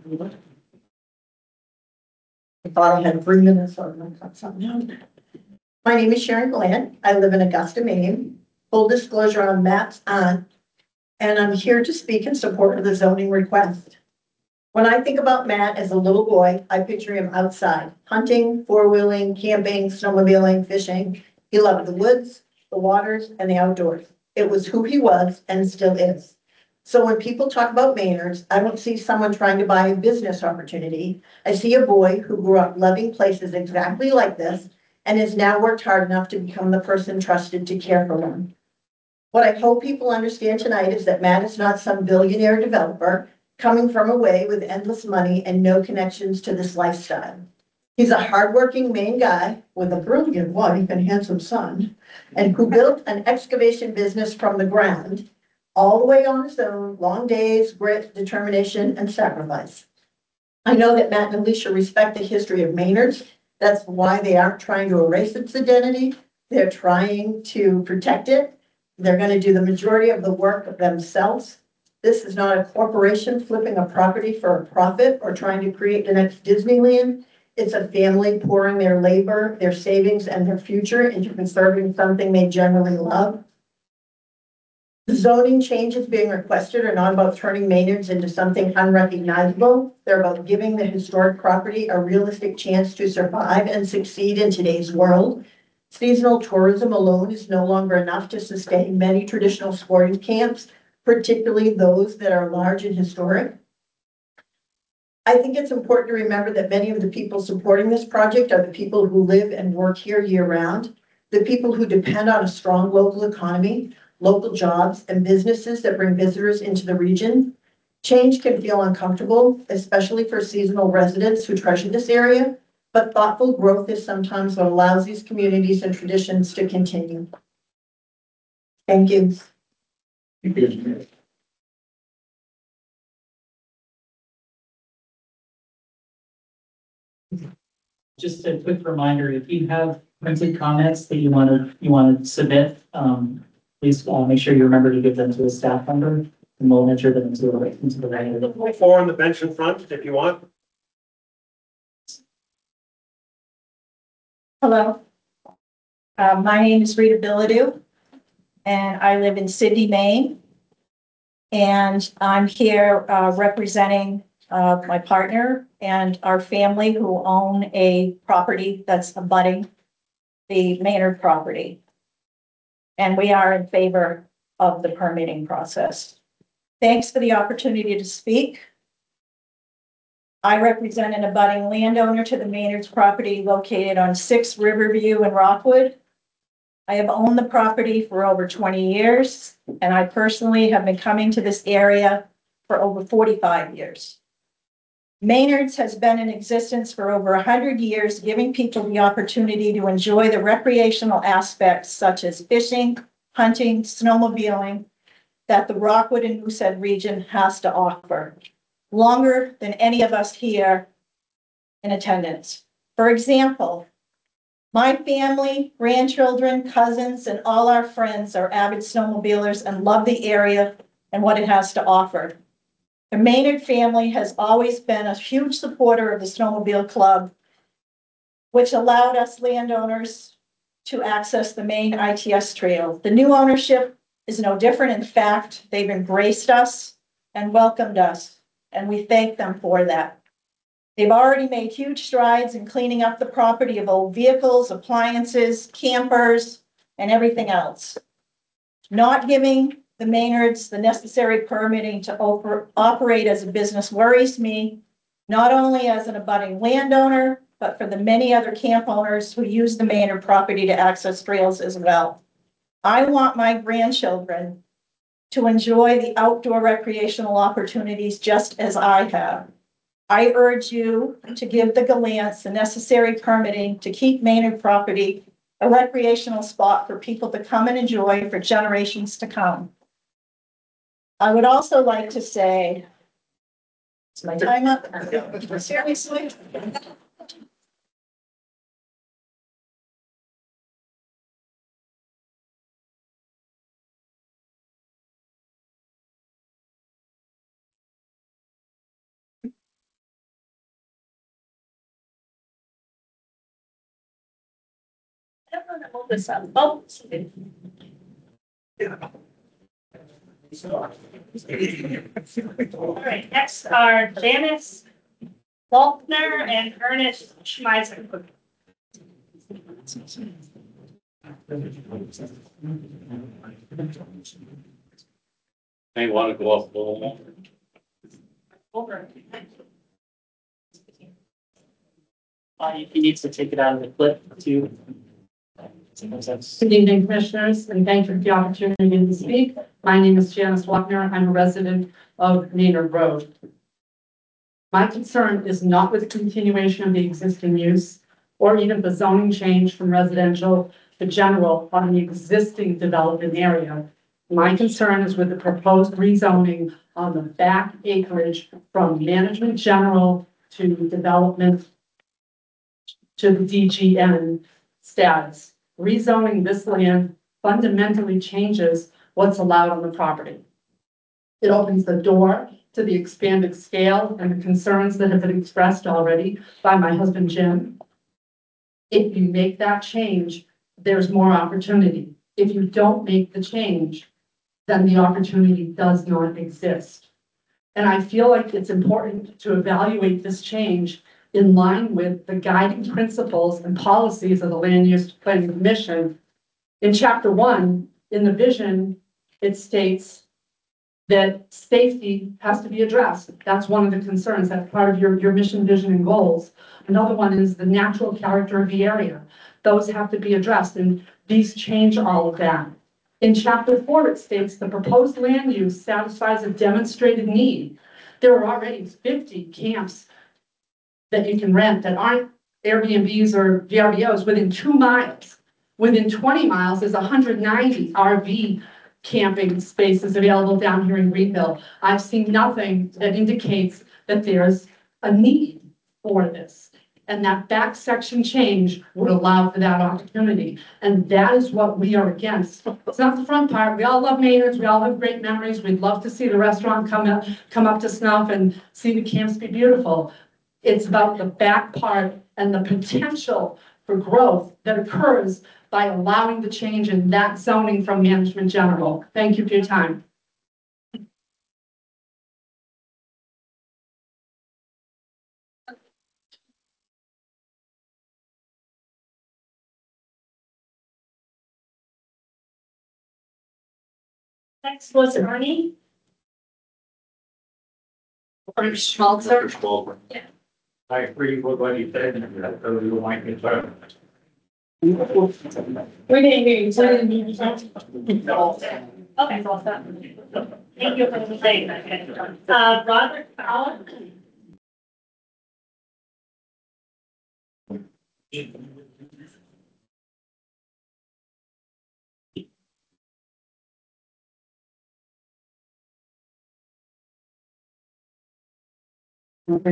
S7: thought I had three minutes, so I'm gonna cut something out. My name is Sharon Gland. I live in Augusta, Maine. Full disclosure, I'm Matt's aunt, and I'm here to speak in support of the zoning request. When I think about Matt as a little boy, I picture him outside, hunting, four-wheeling, camping, snowmobiling, fishing. He loved the woods, the waters, and the outdoors. It was who he was and still is. So when people talk about Maynards, I don't see someone trying to buy a business opportunity. I see a boy who grew up loving places exactly like this and has now worked hard enough to become the person trusted to care for one. What I hope people understand tonight is that Matt is not some billionaire developer coming from away with endless money and no connections to this lifestyle. He's a hardworking Maine guy with a brilliant wife and handsome son, and who built an excavation business from the ground, all the way on his own, long days, grit, determination, and sacrifice. I know that Matt and Alicia respect the history of Maynard's. That's why they aren't trying to erase its identity. They're trying to protect it. They're going to do the majority of the work themselves. This is not a corporation flipping a property for a profit or trying to create the next Disneyland. It's a family pouring their labor, their savings, and their future into conserving something they genuinely love. The zoning changes being requested are not about turning Maynards into something unrecognizable. They're about giving the historic property a realistic chance to survive and succeed in today's world. Seasonal tourism alone is no longer enough to sustain many traditional sporting camps, particularly those that are large and historic. I think it's important to remember that many of the people supporting this project are the people who live and work here year-round, the people who depend on a strong local economy, local jobs, and businesses that bring visitors into the region. Change can feel uncomfortable, especially for seasonal residents who treasure this area, but thoughtful growth is sometimes what allows these communities and traditions to continue. Thank you.
S4: Just a quick reminder, if you have printed comments that you want to, you want to submit, um, please uh, make sure you remember to give them to a staff member, and we'll enter them into the, into the record.
S5: Four on the bench in front, if you want.
S14: Hello, uh, my name is Rita Bilodeau, and I live in Sydney, Maine. And I'm here uh, representing uh, my partner and our family who own a property that's abutting the Maynard property. And we are in favor of the permitting process. Thanks for the opportunity to speak. I represent an abutting landowner to the Maynard's property located on six Riverview in Rockwood. I have owned the property for over twenty years, and I personally have been coming to this area for over forty-five years. Maynard's has been in existence for over one hundred years, giving people the opportunity to enjoy the recreational aspects such as fishing, hunting, snowmobiling that the Rockwood and Moosehead region has to offer, longer than any of us here in attendance. For example, my family, grandchildren, cousins, and all our friends are avid snowmobilers and love the area and what it has to offer. The Maynard family has always been a huge supporter of the Snowmobile Club, which allowed us landowners to access the main I T S trail. The new ownership is no different. In fact, they've embraced us and welcomed us, and we thank them for that. They've already made huge strides in cleaning up the property of old vehicles, appliances, campers, and everything else. Not giving the Maynards the necessary permitting to oper- operate as a business worries me, not only as an abutting landowner, but for the many other camp owners who use the Maynard property to access trails as well. I want my grandchildren to enjoy the outdoor recreational opportunities just as I have. I urge you to give the Gallants the necessary permitting to keep Maynard property a recreational spot for people to come and enjoy for generations to come. I would also like to say, is my time up? Seriously? I don't want to hold this up. Oh,
S11: All right, next are Janice Faulkner and Ernest Schmeiser.
S2: May want to go up a little more.
S4: Over. Uh, if he needs to take it out of the clip too.
S15: Good evening, Commissioners, and thank you for the opportunity to speak. My name is Janice Wagner. I'm a resident of Maynard Road. My concern is not with the continuation of the existing use or even the zoning change from residential to general on the existing development area. My concern is with the proposed rezoning on the back acreage from management general to development to the D G N status. Rezoning this land fundamentally changes what's allowed on the property. It opens the door to the expanded scale and the concerns that have been expressed already by my husband, Jim. If you make that change, there's more opportunity. If you don't make the change, then the opportunity does not exist. And I feel like it's important to evaluate this change in line with the guiding principles and policies of the Land Use Planning Commission. In chapter one, in the vision, it states that safety has to be addressed. That's one of the concerns. That's part of your, your mission, vision, and goals. Another one is the natural character of the area. Those have to be addressed, and these change all of that. In chapter four, it states the proposed land use satisfies a demonstrated need. There are already fifty camps that you can rent that aren't Airbnbs or V R B Os within two miles. Within twenty miles, there's one hundred ninety R V camping spaces available down here in Greenville. I've seen nothing that indicates that there's a need for this. And that back section change would allow for that opportunity. And that is what we are against. It's not the front part. We all love Maynard's. We all have great memories. We'd love to see the restaurant come up, come up to snuff and see the camps be beautiful. It's about the back part and the potential for growth that occurs by allowing the change in that zoning from management general. Thank you for your time.
S11: Next was Ernie. Ernie Schmalzer. Yeah.
S1: I agree with what he said, and I really want to clarify.
S11: We didn't hear you, so. Okay, all set. Thank you for saying that. Uh, Roderick Fowler.
S6: My name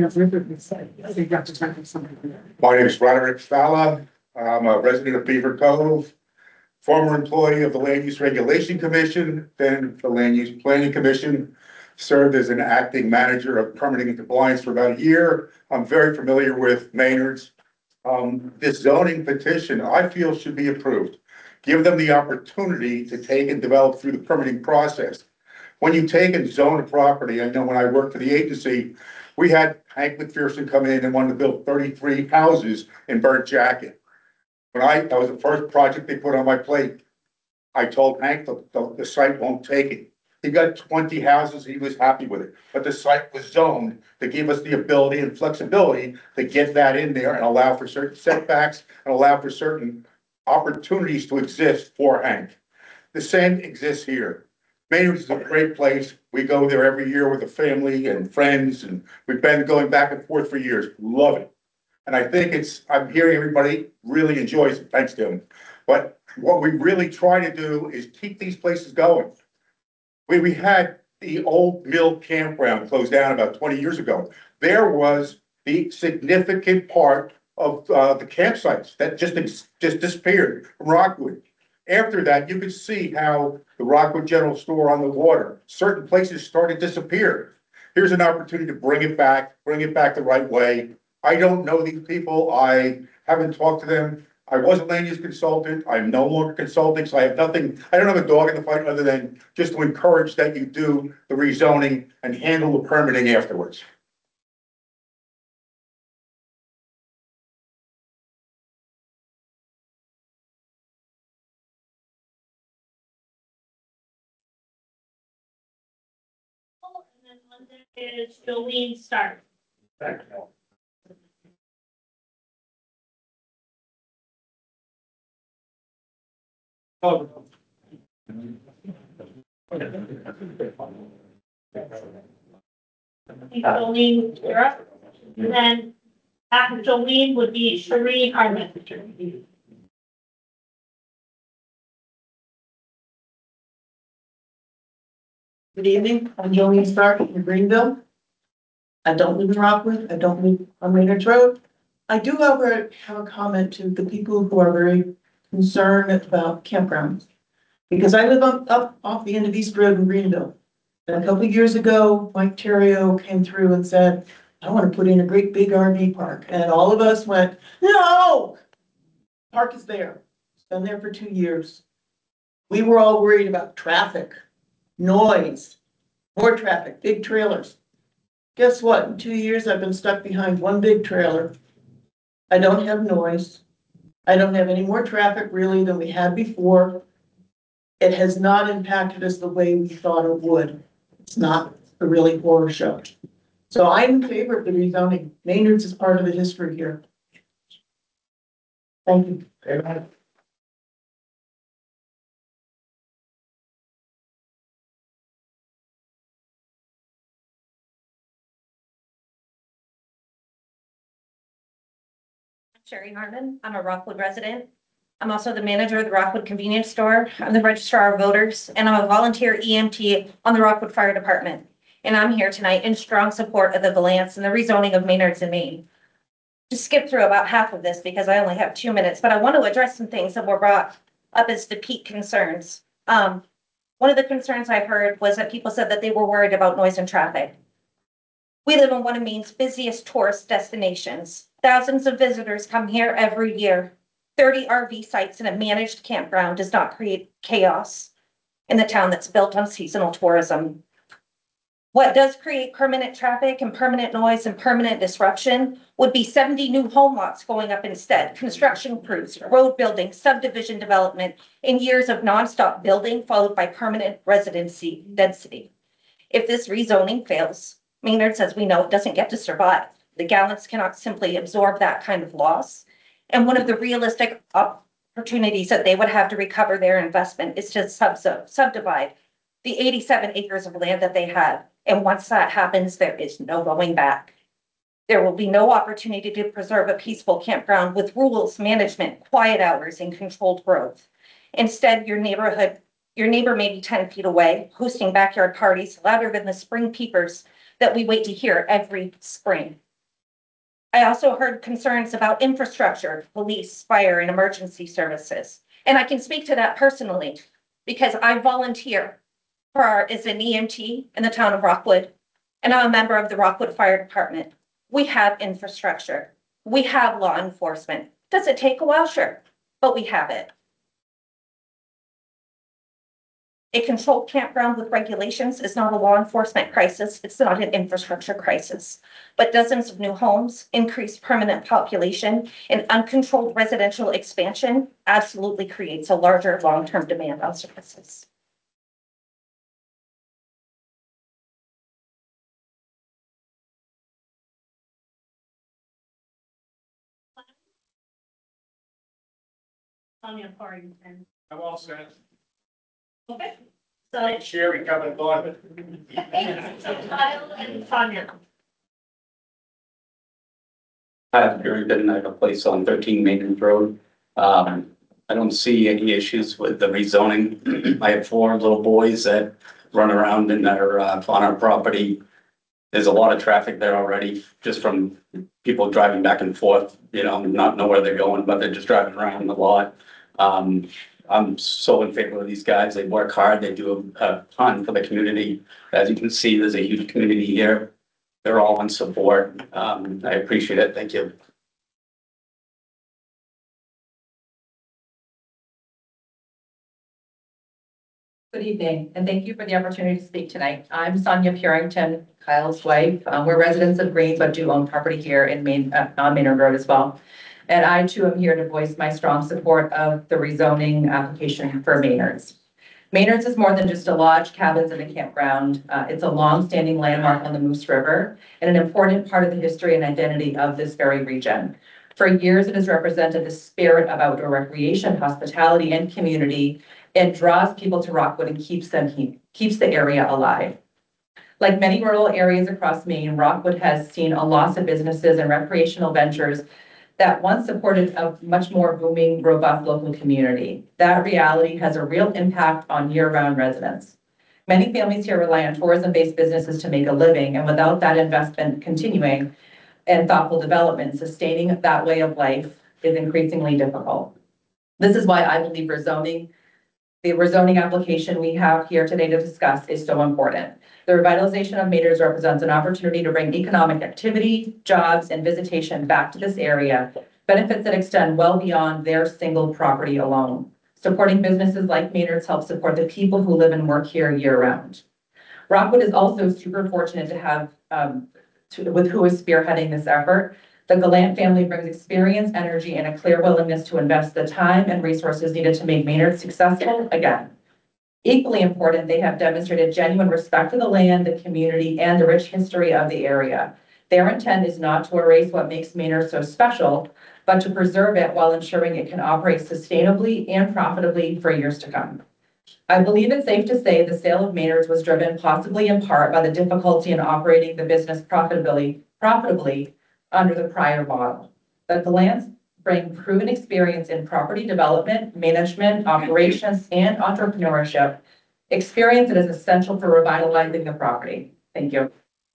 S6: is Roderick Fowler. I'm a resident of Beaver Cove, former employee of the Land Use Regulation Commission, then the Land Use Planning Commission, served as an acting manager of permitting and compliance for about a year. I'm very familiar with Maynard's. Um, this zoning petition, I feel, should be approved. Give them the opportunity to take and develop through the permitting process. When you take and zone a property, I know when I worked for the agency, we had Hank McPherson come in and wanted to build thirty-three houses in Burnt Jacket. When I, that was the first project they put on my plate. I told Hank the, the, the site won't take it. He got twenty houses, he was happy with it, but the site was zoned to give us the ability and flexibility to get that in there and allow for certain setbacks and allow for certain opportunities to exist for Hank. The same exists here. Maynard's is a great place. We go there every year with the family and friends, and we've been going back and forth for years. Love it. And I think it's, I'm hearing everybody really enjoys it. Thanks, Tim. But what we really try to do is keep these places going. We, we had the old mill campground closed down about twenty years ago. There was the significant part of uh, the campsites that just, just disappeared from Rockwood. After that, you could see how the Rockwood General Store on the water, certain places started to disappear. Here's an opportunity to bring it back, bring it back the right way. I don't know these people. I haven't talked to them. I was a land use consultant, I'm no longer consulting, so I have nothing, I don't have a dog in the fight other than just to encourage that you do the rezoning and handle the permitting afterwards.
S11: And then Monday is Jolene Stark. Jolene, you're up. And then after Jolene would be Sheree Harmon.
S16: Good evening, I'm Jolene Stark from Greenville. I don't live in Rockwood, I don't live on Maynard's Road. I do however have a comment to the people who are very concerned about campgrounds. Because I live up, up off the end of East Road in Greenville. And a couple of years ago, Mike Terrio came through and said, I want to put in a great big R V park. And all of us went, no! Park is there, it's been there for two years. We were all worried about traffic, noise, more traffic, big trailers. Guess what? In two years, I've been stuck behind one big trailer. I don't have noise. I don't have any more traffic really than we had before. It has not impacted us the way we thought it would. It's not a really horror show. So I'm in favor of the rezoning. Maynard's is part of the history here. Thank you.
S1: Amen.
S17: Sherry Harmon. I'm a Rockwood resident. I'm also the manager of the Rockwood Convenience Store. I'm the registrar of voters, and I'm a volunteer E M T on the Rockwood Fire Department. And I'm here tonight in strong support of the Valance and the rezoning of Maynard's in Maine. Just skip through about half of this because I only have two minutes, but I want to address some things that were brought up as the peak concerns. Um, one of the concerns I heard was that people said that they were worried about noise and traffic. We live in one of Maine's busiest tourist destinations. Thousands of visitors come here every year. thirty R V sites in a managed campground does not create chaos in the town that's built on seasonal tourism. What does create permanent traffic and permanent noise and permanent disruption would be seventy new home lots going up instead, construction crews, road building, subdivision development, and years of nonstop building followed by permanent residency density. If this rezoning fails, Maynard's, as we know, it doesn't get to survive. The Gallants cannot simply absorb that kind of loss. And one of the realistic opportunities that they would have to recover their investment is to sub subdivide the eighty-seven acres of land that they have. And once that happens, there is no going back. There will be no opportunity to preserve a peaceful campground with rules, management, quiet hours, and controlled growth. Instead, your neighborhood, your neighbor may be ten feet away, hosting backyard parties louder than the spring peepers that we wait to hear every spring. I also heard concerns about infrastructure, police, fire, and emergency services. And I can speak to that personally because I volunteer for our, as an E M T in the town of Rockwood, and I'm a member of the Rockwood Fire Department. We have infrastructure. We have law enforcement. Does it take a while? Sure, but we have it. A controlled campground with regulations is not a law enforcement crisis. It's not an infrastructure crisis, but dozens of new homes, increased permanent population, and uncontrolled residential expansion absolutely creates a larger long-term demand on services.
S11: Tanya Parrington.
S1: I'm all set.
S11: Okay. So
S1: Sherry coming on.
S11: so Kyle and Tanya.
S12: I have Gary Bitten. I have a place on thirteen Maynard Road. Um, I don't see any issues with the rezoning. I have four little boys that run around in our, uh, on our property. There's a lot of traffic there already, just from people driving back and forth, you know, not know where they're going, but they're just driving around a lot. Um, I'm so in favor of these guys. They work hard. They do a, a ton for the community. As you can see, there's a huge community here. They're all in support. Um, I appreciate it. Thank you.
S18: Good evening, and thank you for the opportunity to speak tonight. I'm Sonia Purington, Kyle's wife. Um, we're residents of Green, but do own property here in Main, uh, on Maynard Road as well. And I too am here to voice my strong support of the rezoning application for Maynard's. Maynard's is more than just a lodge, cabins, and a campground. Uh, it's a long-standing landmark on the Moose River and an important part of the history and identity of this very region. For years, it has represented the spirit of outdoor recreation, hospitality, and community. It draws people to Rockwood and keeps them he keeps the area alive. Like many rural areas across Maine, Rockwood has seen a loss of businesses and recreational ventures that once supported a much more booming, robust local community. That reality has a real impact on year-round residents. Many families here rely on tourism-based businesses to make a living, and without that investment continuing and thoughtful development, sustaining that way of life is increasingly difficult. This is why I believe rezoning The rezoning application we have here today to discuss is so important. The revitalization of Maynard's represents an opportunity to bring economic activity, jobs, and visitation back to this area, benefits that extend well beyond their single property alone. Supporting businesses like Maynard's helps support the people who live and work here year-round. Rockwood is also super fortunate to have, um, to, with who is spearheading this effort. The Gallant family brings experience, energy, and a clear willingness to invest the time and resources needed to make Maynard successful again. Equally important, they have demonstrated genuine respect for the land, the community, and the rich history of the area. Their intent is not to erase what makes Maynard so special, but to preserve it while ensuring it can operate sustainably and profitably for years to come. I believe it's safe to say the sale of Maynard's was driven possibly in part by the difficulty in operating the business profitably, profitably under the prior model. The Gallants bring proven experience in property development, management, operations, and entrepreneurship, experience that is essential for revitalizing the property. Thank you.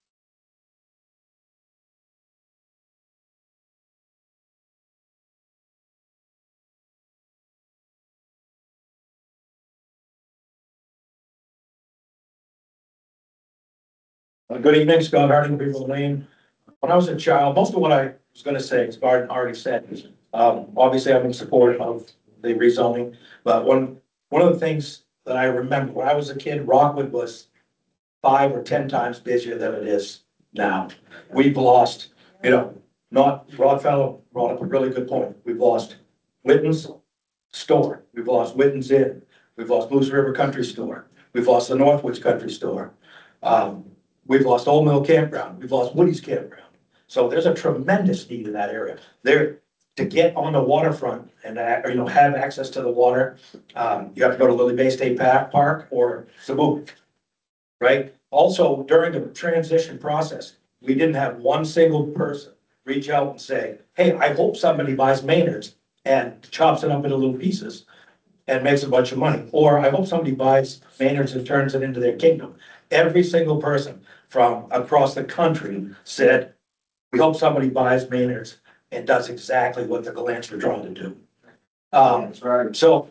S19: Uh, Good evening, Scott Harding, Beaver Lane. When I was a child, most of what I was gonna say, Scott already said. Um, obviously, I'm in support of the rezoning, but one, one of the things that I remember, when I was a kid, Rockwood was five or ten times busier than it is now. We've lost, you know, not, Rodfellow brought up a really good point. We've lost Witten's store. We've lost Witten's Inn. We've lost Moose River Country Store. We've lost the Northwoods Country Store. Um, We've lost Old Mill Campground. We've lost Woody's Campground. So there's a tremendous need in that area. There, to get on the waterfront and, uh, you know, have access to the water, um, you have to go to Lily Bay State Park or Cebu, right? Also, during the transition process, we didn't have one single person reach out and say, hey, I hope somebody buys Maynard's and chops it up into little pieces and makes a bunch of money. Or I hope somebody buys Maynard's and turns it into their kingdom. Every single person from across the country said, we hope somebody buys Maynard's and does exactly what the Gallants were trying to do. Um, That's right. So.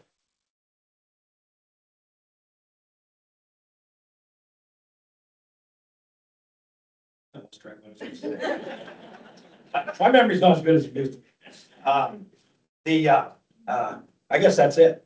S19: My memory's not as good as it used to be. Um, the, uh, uh, I guess that's it.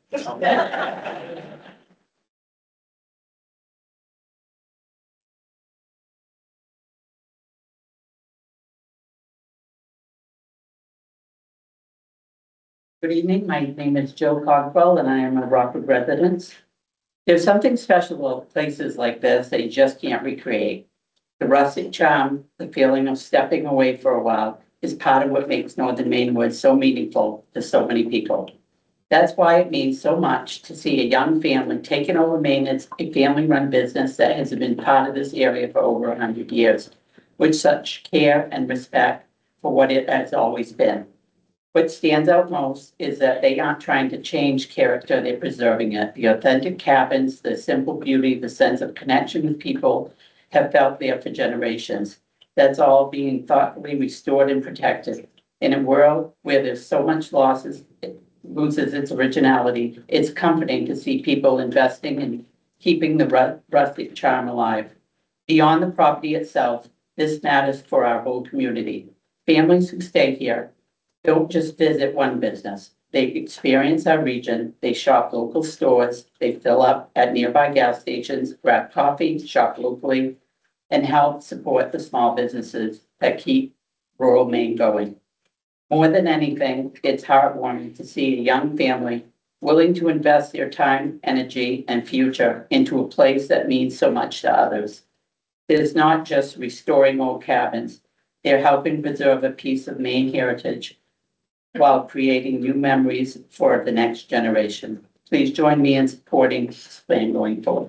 S20: Good evening, my name is Joe Cogwell and I am a Rockwood resident. There's something special about places like this that you just can't recreate. The rustic charm, the feeling of stepping away for a while is part of what makes Northern Maine Woods so meaningful to so many people. That's why it means so much to see a young family taking over Maine. It's a family-run business that has been part of this area for over a hundred years, with such care and respect for what it has always been. What stands out most is that they aren't trying to change character, they're preserving it. The authentic cabins, the simple beauty, the sense of connection with people have felt there for generations. That's all being thoughtfully restored and protected. In a world where there's so much losses, it loses its originality, it's comforting to see people investing in keeping the rustic charm alive. Beyond the property itself, this matters for our whole community. Families who stay here don't just visit one business. They experience our region, they shop local stores, they fill up at nearby gas stations, grab coffee, shop locally, and help support the small businesses that keep rural Maine going. More than anything, it's heartwarming to see a young family willing to invest their time, energy, and future into a place that means so much to others. It is not just restoring old cabins, they're helping preserve a piece of Maine heritage while creating new memories for the next generation. Please join me in supporting this plan going forward.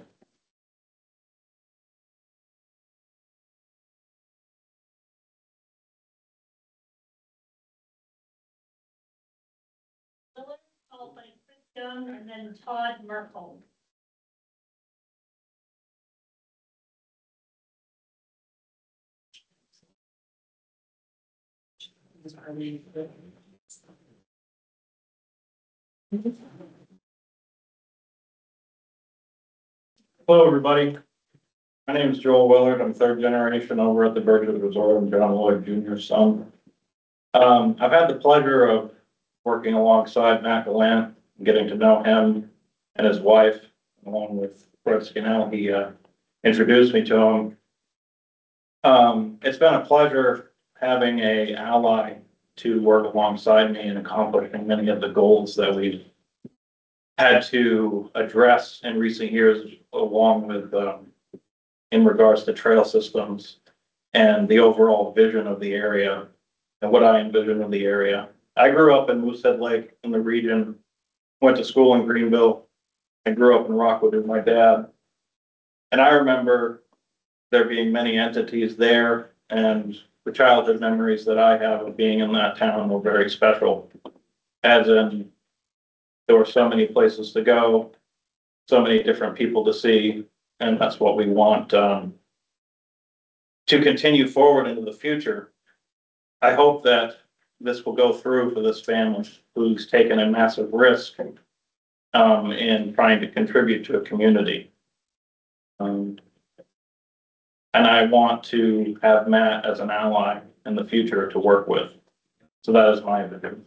S11: Followed by Chris Young and then Todd Merkel.
S21: Hello, everybody. My name is Joel Willard. I'm third generation over at the Burgess Resort. I'm John Willard Junior's son. Um, I've had the pleasure of working alongside Matt Gallant, getting to know him and his wife, along with Fred Scannell. He uh, introduced me to him. Um, it's been a pleasure having a ally to work alongside me in accomplishing many of the goals that we've had to address in recent years, along with um, in regards to trail systems and the overall vision of the area and what I envision of the area. I grew up in Moosehead Lake in the region, went to school in Greenville, and grew up in Rockwood with my dad. And I remember there being many entities there, and the childhood memories that I have of being in that town were very special. As in, there were so many places to go, so many different people to see, and that's what we want um, to continue forward into the future. I hope that this will go through for this family who's taken a massive risk um, in trying to contribute to a community. Um, and I want to have Matt as an ally in the future to work with. So that is my vision.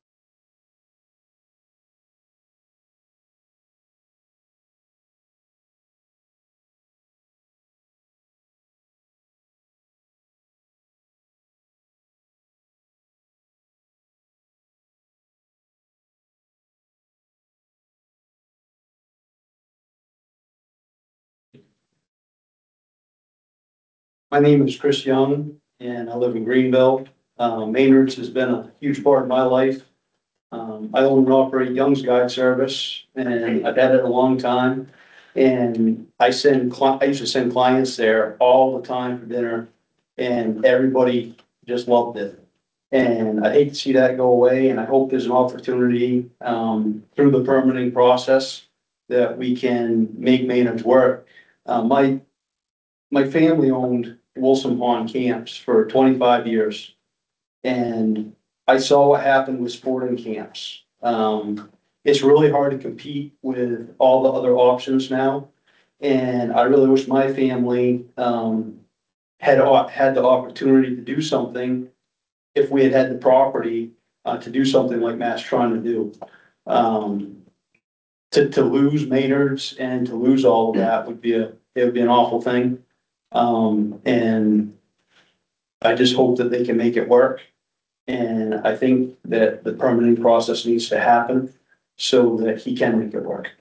S22: My name is Chris Young, and I live in Greenville. Uh, Maynard's has been a huge part of my life. Um, I own and operate Young's Guide Service, and I've had it a long time. And I send, I used to send clients there all the time for dinner, and everybody just loved it. And I hate to see that go away, and I hope there's an opportunity um, through the permitting process that we can make Maynard's work. Uh, my, my family owned Wilson Pond Camps for twenty-five years. And I saw what happened with sporting camps. Um, it's really hard to compete with all the other options now. And I really wish my family, um, had, had the opportunity to do something if we had had the property, uh, to do something like Matt's trying to do. Um, to, to lose Maynard's and to lose all of that would be a, it would be an awful thing. Um, and I just hope that they can make it work. And I think that the permitting process needs to happen so that he can make it work.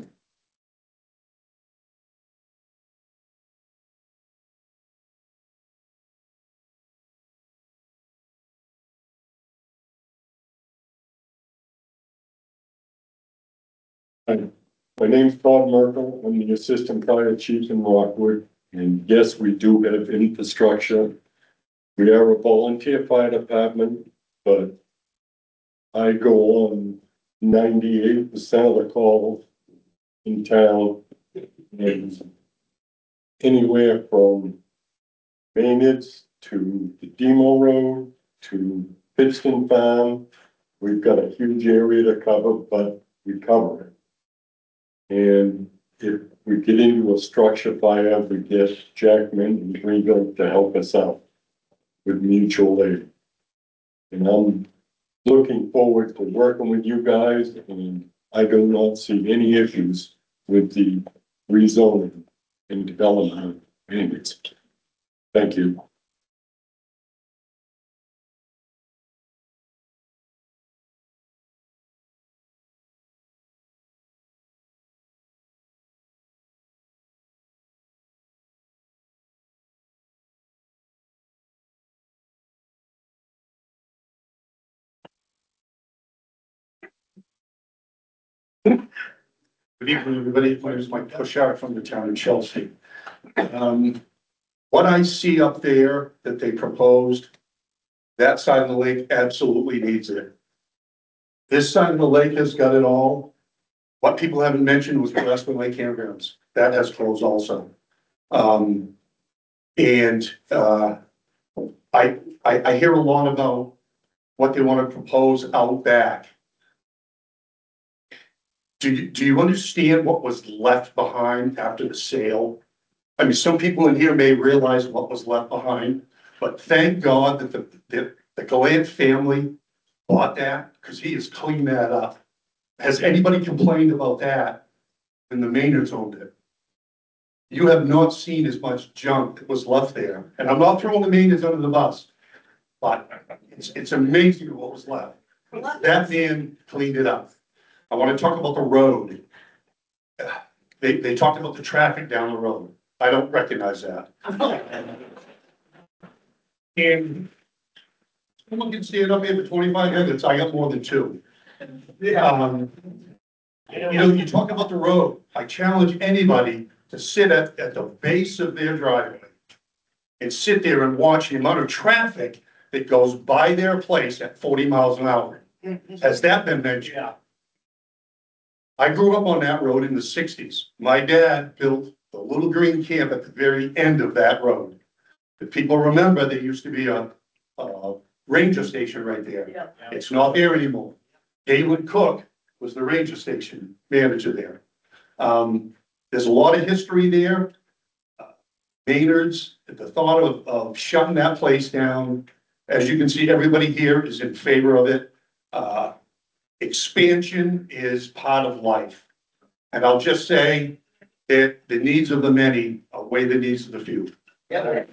S23: Hi, my name's Todd Merkel. I'm the Assistant Fire Chief in Rockwood. And yes, we do have infrastructure. We are a volunteer fire department, but I go on ninety-eight percent of the calls in town. And anywhere from Maynard's to the Demo Road to Pittston Farm, we've got a huge area to cover, but we cover it. And if we get into a structure fire, we get Jackman and Greenville to help us out with mutual aid. And I'm looking forward to working with you guys, and I do not see any issues with the rezoning and development of anyways. Thank you.
S3: Good evening, everybody. My name is Mike Pushart from the town of Chelsea. Um, what I see up there that they proposed, that side of the lake absolutely needs it. This side of the lake has got it all. What people haven't mentioned was Gillespie Lake Campgrounds. That has closed also. Um, and, uh, I, I, I hear a lot about what they want to propose out back. Do you, do you understand what was left behind after the sale? I mean, some people in here may realize what was left behind, but thank God that the, the, the Gallant family bought that, because he has cleaned that up. Has anybody complained about that when the Maynards owned it? You have not seen as much junk that was left there, and I'm not throwing the Maynards under the bus, but it's, it's amazing what was left. That man cleaned it up. I want to talk about the road. They, they talked about the traffic down the road. I don't recognize that. And someone can stand up here for twenty-five minutes. I got more than two. Um, you know, you talk about the road. I challenge anybody to sit at, at the base of their driveway and sit there and watch the amount of traffic that goes by their place at forty miles an hour. Has that been mentioned? Yeah. I grew up on that road in the sixties. My dad built the little green camp at the very end of that road. If people remember, there used to be a, a ranger station right there. Yeah. It's not there anymore. Galen Cook was the ranger station manager there. Um, there's a lot of history there. Uh, Maynards, the thought of, of shutting that place down, as you can see, everybody here is in favor of it. Uh, Expansion is part of life. And I'll just say that the needs of the many outweigh the needs of the few. Yep.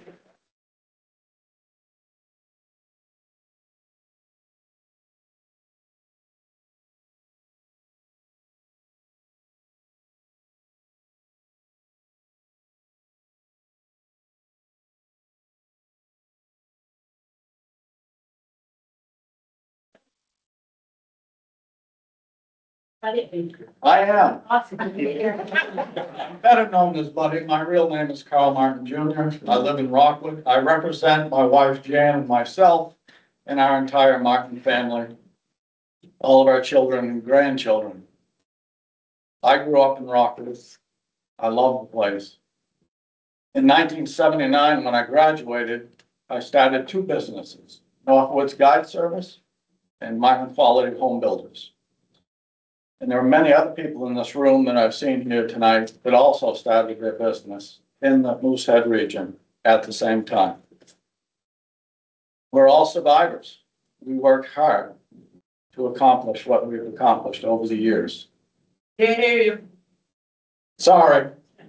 S21: I am. Better known as Buddy. My real name is Carl Martin Junior I live in Rockwood. I represent my wife Jan and myself and our entire Martin family, all of our children and grandchildren. I grew up in Rockwood. I love the place. In nineteen seventy-nine, when I graduated, I started two businesses, Northwoods Guide Service and Martin Quality Home Builders. And there are many other people in this room that I've seen here tonight that also started their business in the Moosehead region at the same time. We're all survivors. We work hard to accomplish what we've accomplished over the years.
S16: Can't hear you.
S21: Sorry.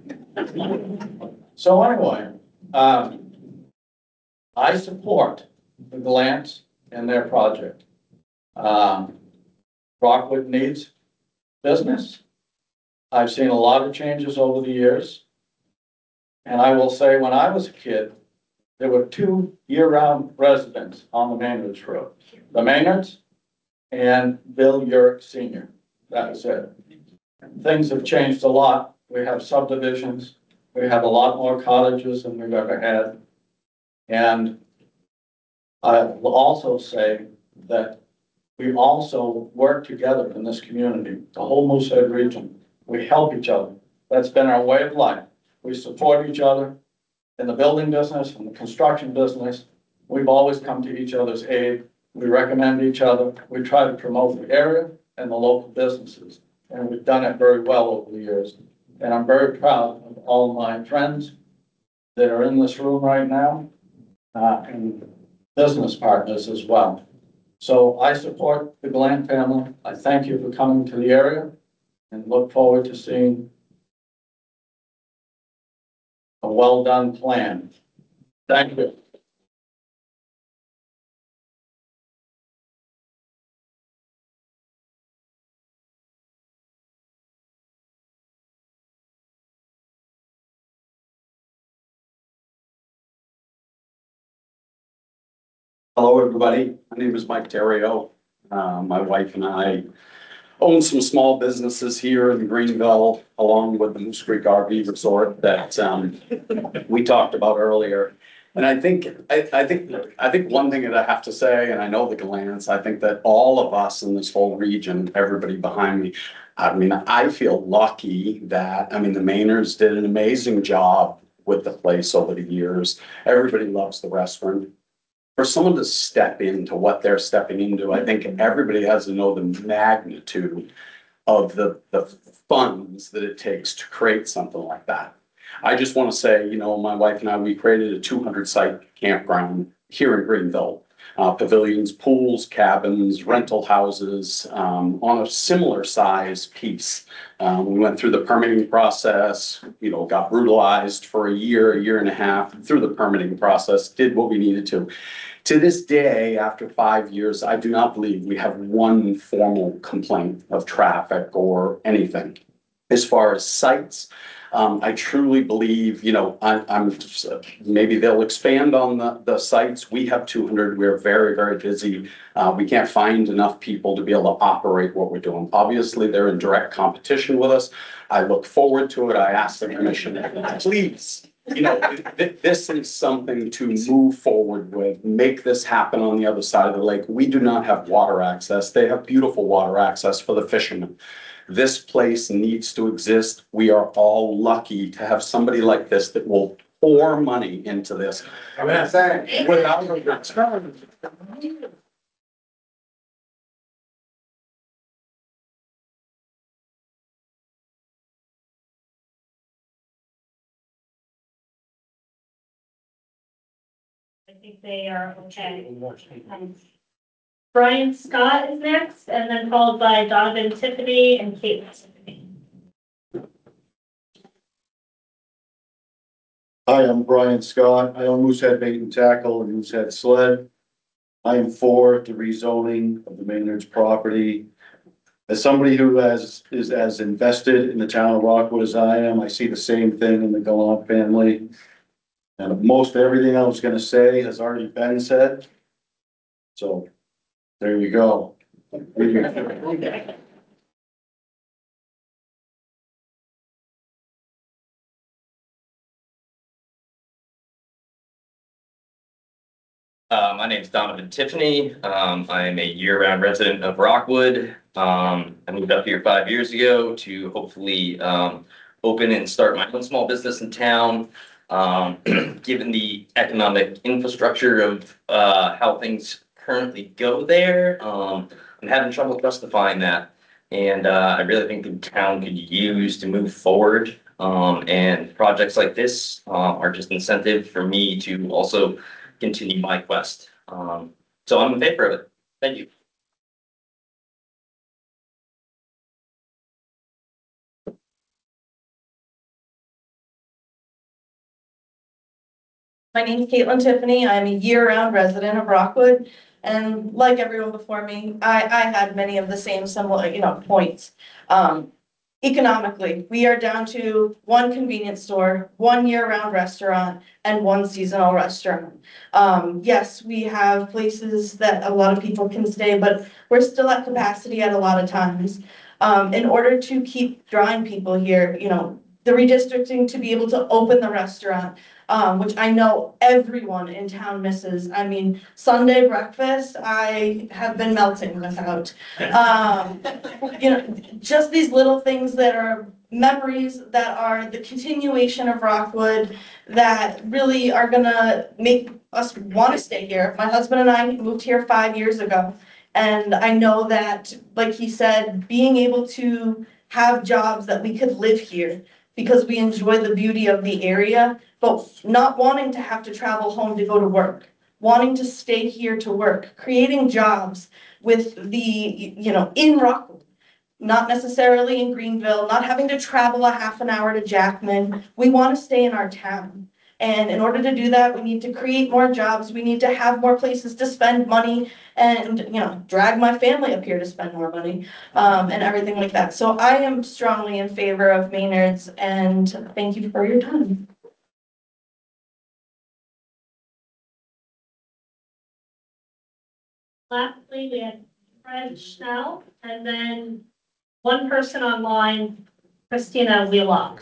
S21: So anyway, um, I support the Gallants and their project. Um, Rockwood needs business. I've seen a lot of changes over the years. And I will say, when I was a kid, there were two year-round residents on the Maynards Road. The Maynards and Bill Yurick Senior That was it. Things have changed a lot. We have subdivisions. We have a lot more cottages than we've ever had. And I will also say that we also work together in this community, the whole Moosehead region. We help each other. That's been our way of life. We support each other in the building business and the construction business. We've always come to each other's aid. We recommend each other. We try to promote the area and the local businesses. And we've done it very well over the years. And I'm very proud of all my friends that are in this room right now, uh, and business partners as well.
S22: So I support the Glant family. I thank you for coming to the area and look forward to seeing a well-done plan. Thank you.
S8: Hello, everybody. My name is Mike Terrio. Uh, my wife and I own some small businesses here in Greenville, along with the Moose Creek R V Resort that um, we talked about earlier. And I think, I, I think, I think one thing that I have to say, and I know the Galants, I think that all of us in this whole region, everybody behind me, I mean, I feel lucky that, I mean, the Maynards did an amazing job with the place over the years. Everybody loves the restaurant. For someone to step into what they're stepping into, I think everybody has to know the magnitude of the, the funds that it takes to create something like that. I just want to say, you know, my wife and I, we created a two hundred site campground here in Greenville. Uh, pavilions, pools, cabins, rental houses, um, on a similar size piece. Um, we went through the permitting process, you know, got brutalized for a year, a year and a half through the permitting process, did what we needed to. To this day, after five years, I do not believe we have one formal complaint of traffic or anything. As far as sites, um, I truly believe, you know, I, I'm, maybe they'll expand on the, the sites. We have two hundred, we're very, very busy. Uh, we can't find enough people to be able to operate what we're doing. Obviously, they're in direct competition with us. I look forward to it. I ask the commission, please, you know, th this is something to move forward with, make this happen on the other side of the lake. We do not have water access. They have beautiful water access for the fishermen. This place needs to exist. We are all lucky to have somebody like this that will pour money into this. I'm not saying without a return.
S11: I think they are okay. Um, Brian Scott is next, and then followed by Donovan Tiffany and Kate Tiffany.
S22: Hi, I'm Brian Scott. I own Moosehead Bait and Tackle and Moosehead Sled. I am for the rezoning of the Maynard's property. As somebody who has, is as invested in the town of Rockwood as I am, I see the same thing in the Gallant family. And most everything I was gonna say has already been said. So, there you go.
S9: Uh, my name is Donovan Tiffany. Um, I am a year-round resident of Rockwood. Um, I moved up here five years ago to hopefully um, open and start my own small business in town. Um, given the economic infrastructure of uh, how things currently go there, um, I'm having trouble justifying that. And uh, I really think the town could use to move forward. Um, and projects like this uh, are just incentive for me to also continue my quest. Um, so I'm in favor of it. Thank you.
S7: My name is Caitlin Tiffany. I'm a year-round resident of Rockwood. And like everyone before me, I, I had many of the same similar, you know, points. Um, economically, we are down to one convenience store, one year-round restaurant, and one seasonal restaurant. Um, yes, we have places that a lot of people can stay, but we're still at capacity at a lot of times. Um, in order to keep drawing people here, you know, the redistricting to be able to open the restaurant, um, which I know everyone in town misses. I mean, Sunday breakfast, I have been melting without. Um, you know, just these little things that are memories that are the continuation of Rockwood that really are gonna make us want to stay here. My husband and I moved here five years ago. And I know that, like he said, being able to have jobs that we could live here because we enjoy the beauty of the area, but not wanting to have to travel home to go to work.
S16: wanting to stay here to work, creating jobs with the, you know, in Rockwood, not necessarily in Greenville, not having to travel a half an hour to Jackman. We want to stay in our town. And in order to do that, we need to create more jobs. We need to have more places to spend money and, you know, drag my family up here to spend more money, um, and everything like that. So I am strongly in favor of Maynard's, and thank you for your time.
S11: Lastly, we had Fred Schnell, and then one person online, Christina Wheelock.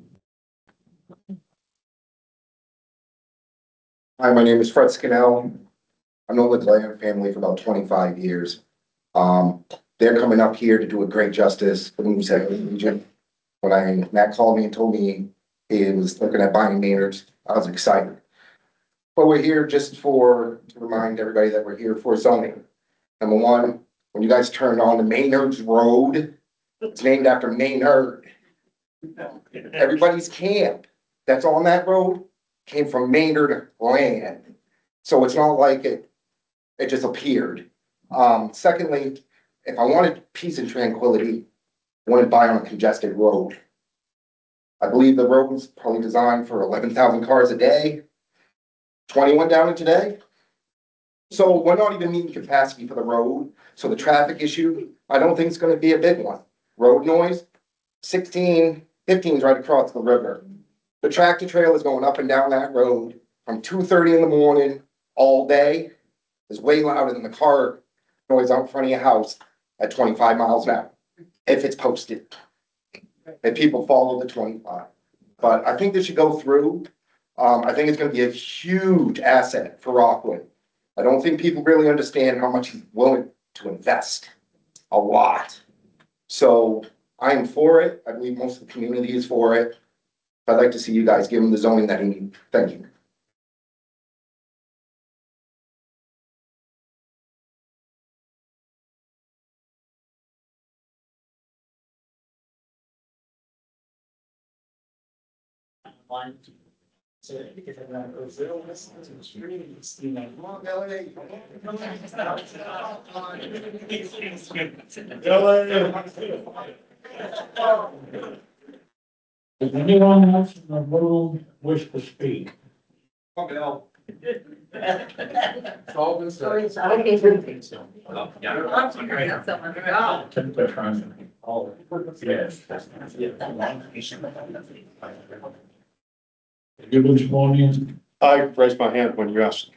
S5: Hi, my name is Fred Scannell. I've known the Glenn family for about twenty-five years. Um, they're coming up here to do a great justice for the Moosehead region. When I, Matt called me and told me he was looking at buying Maynard's, I was excited. But we're here just for, to remind everybody that we're here for zoning. Number one, when you guys turned on the Maynard's Road, it's named after Maynard. Everybody's camp that's on that road came from Maynard land. So it's not like it, it just appeared. Um, secondly, if I wanted peace and tranquility, I wanted to buy on a congested road. I believe the road was probably designed for eleven thousand cars a day, twenty-one down it today. So we're not even meeting capacity for the road. So the traffic issue, I don't think it's gonna be a big one. Road noise, sixteen, fifteen is right across the river. The tractor trailer is going up and down that road from two thirty in the morning all day. Is way louder than the car noise out in front of your house at twenty-five miles an hour. If it's posted. And people follow the twenty-five. But I think this should go through. Um, I think it's gonna be a huge asset for Rockwood. I don't think people really understand how much he's willing to invest. A lot. So I am for it. I believe most of the community is for it. I'd like to see you guys give him the zoning that he needs. Thank you.
S4: Online. So if I run over zero, listen to the screen, it's, you know, come on, Billy.
S1: Does anyone else in the room wish to speak?
S6: Pump it out.
S1: You was born in?
S21: I raised my hand when you asked.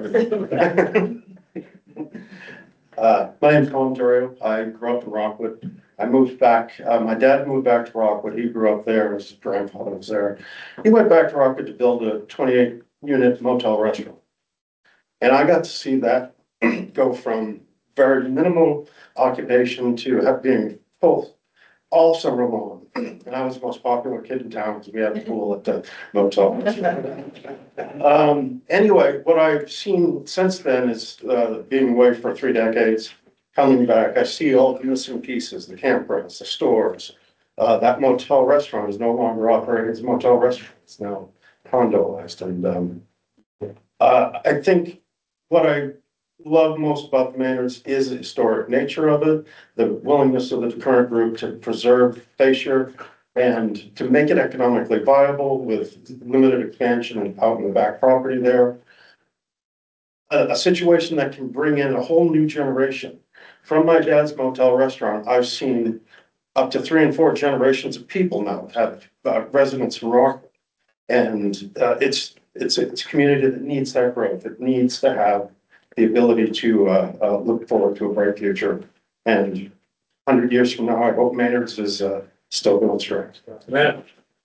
S21: Uh, my name's Colin Terrio. I grew up in Rockwood. I moved back, uh, my dad moved back to Rockwood. He grew up there. His grandfather was there. He went back to Rockwood to build a twenty-eight unit motel restaurant. And I got to see that go from very minimal occupation to have being full all summer long. And I was the most popular kid in town because we had a pool at the motel. Um, anyway, what I've seen since then is, uh, being away for three decades, coming back, I see all the missing pieces, the campgrounds, the stores. Uh, that motel restaurant is no longer operating as a motel restaurant. It's now condoized. And, um, uh, I think what I love most about the Maynards is the historic nature of it, the willingness of the current group to preserve fascia and to make it economically viable with limited expansion and out in the back property there. A, a situation that can bring in a whole new generation. From my dad's motel restaurant, I've seen up to three and four generations of people now have uh, residents from Rockwood. And uh, it's, it's, it's a community that needs that growth. It needs to have the ability to uh, uh, look forward to a bright future. And a hundred years from now, I hope Maynard's is uh, still going strong.
S1: Man.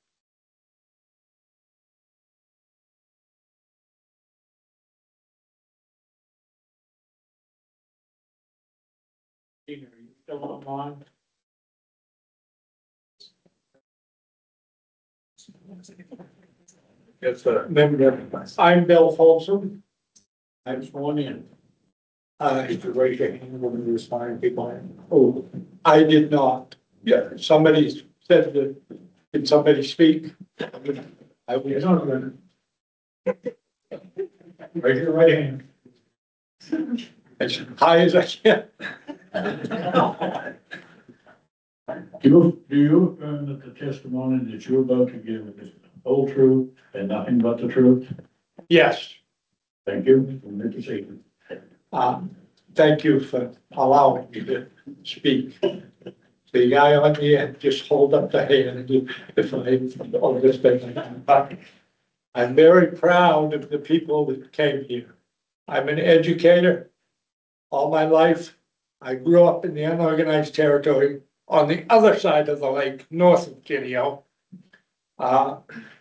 S1: Are you still online? Yes, sir. I'm Bill Folsom. I'm sworn in. Uh, if you raise your hand when you respond, people. Oh, I did not. Yeah, somebody said that, did somebody speak? I was on.
S3: Raise your right hand. As high as I can.
S10: Do you, do you affirm that the testimony that you're about to give is the whole truth and nothing but the truth?
S3: Yes.
S10: Thank you. You may proceed.
S3: Um, thank you for allowing me to speak. The guy on the end, just hold up the hand if I, oh, this thing. But I'm very proud of the people that came here. I'm an educator all my life. I grew up in the unorganized territory on the other side of the lake, north of Guinea. Uh,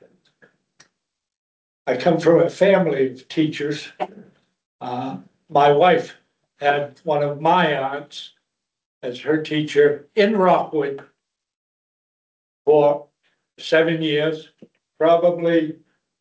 S3: I come from a family of teachers. Uh, my wife had one of my aunts as her teacher in Rockwood for seven years, probably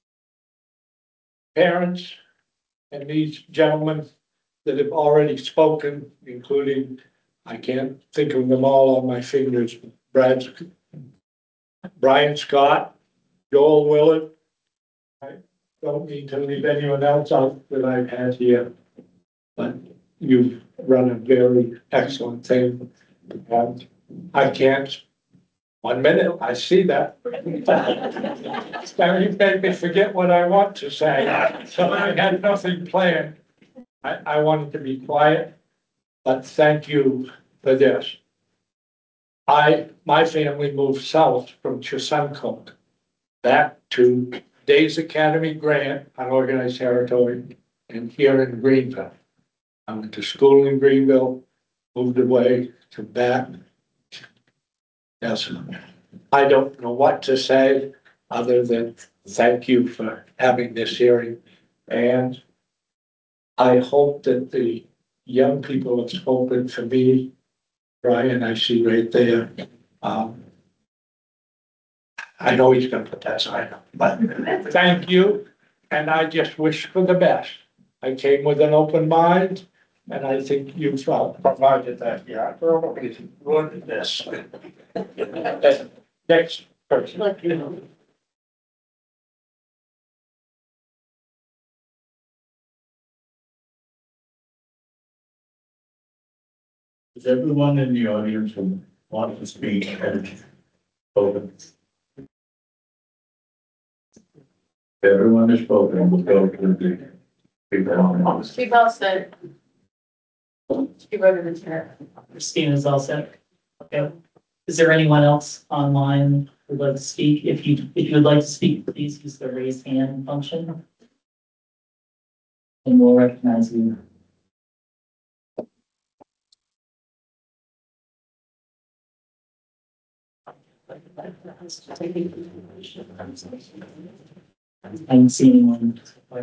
S3: parents and these gentlemen that have already spoken, including, I can't think of them all on my fingers, Brad, Brian Scott, Joel Willard. I don't mean to leave anyone else out that I've had here, but you've run a very excellent thing. And I can't, one minute, I see that. Now you made me forget what I want to say, so I had nothing planned. I, I wanted to be quiet, but thank you for this. I, my family moved south from Chesuncook back to Days Academy Grant, unorganized territory, and here in Greenville. I went to school in Greenville, moved away to back. Yes, I don't know what to say other than thank you for having this hearing. And I hope that the young people have spoken for me. Brian, I see right there. Um, I know he's gonna put that sign up, but thank you. And I just wish for the best. I came with an open mind, and I think you've uh, provided that. Yeah, probably ruined this. Next person.
S10: Does everyone in the audience who wants to speak have spoken? Everyone has spoken, we'll go to the people on.
S15: Steve Elson. Steve over the chair.
S4: Christine is all set. Okay. Is there anyone else online who would like to speak? If you, if you would like to speak, please use the raise hand function. And we'll recognize you. I didn't see anyone.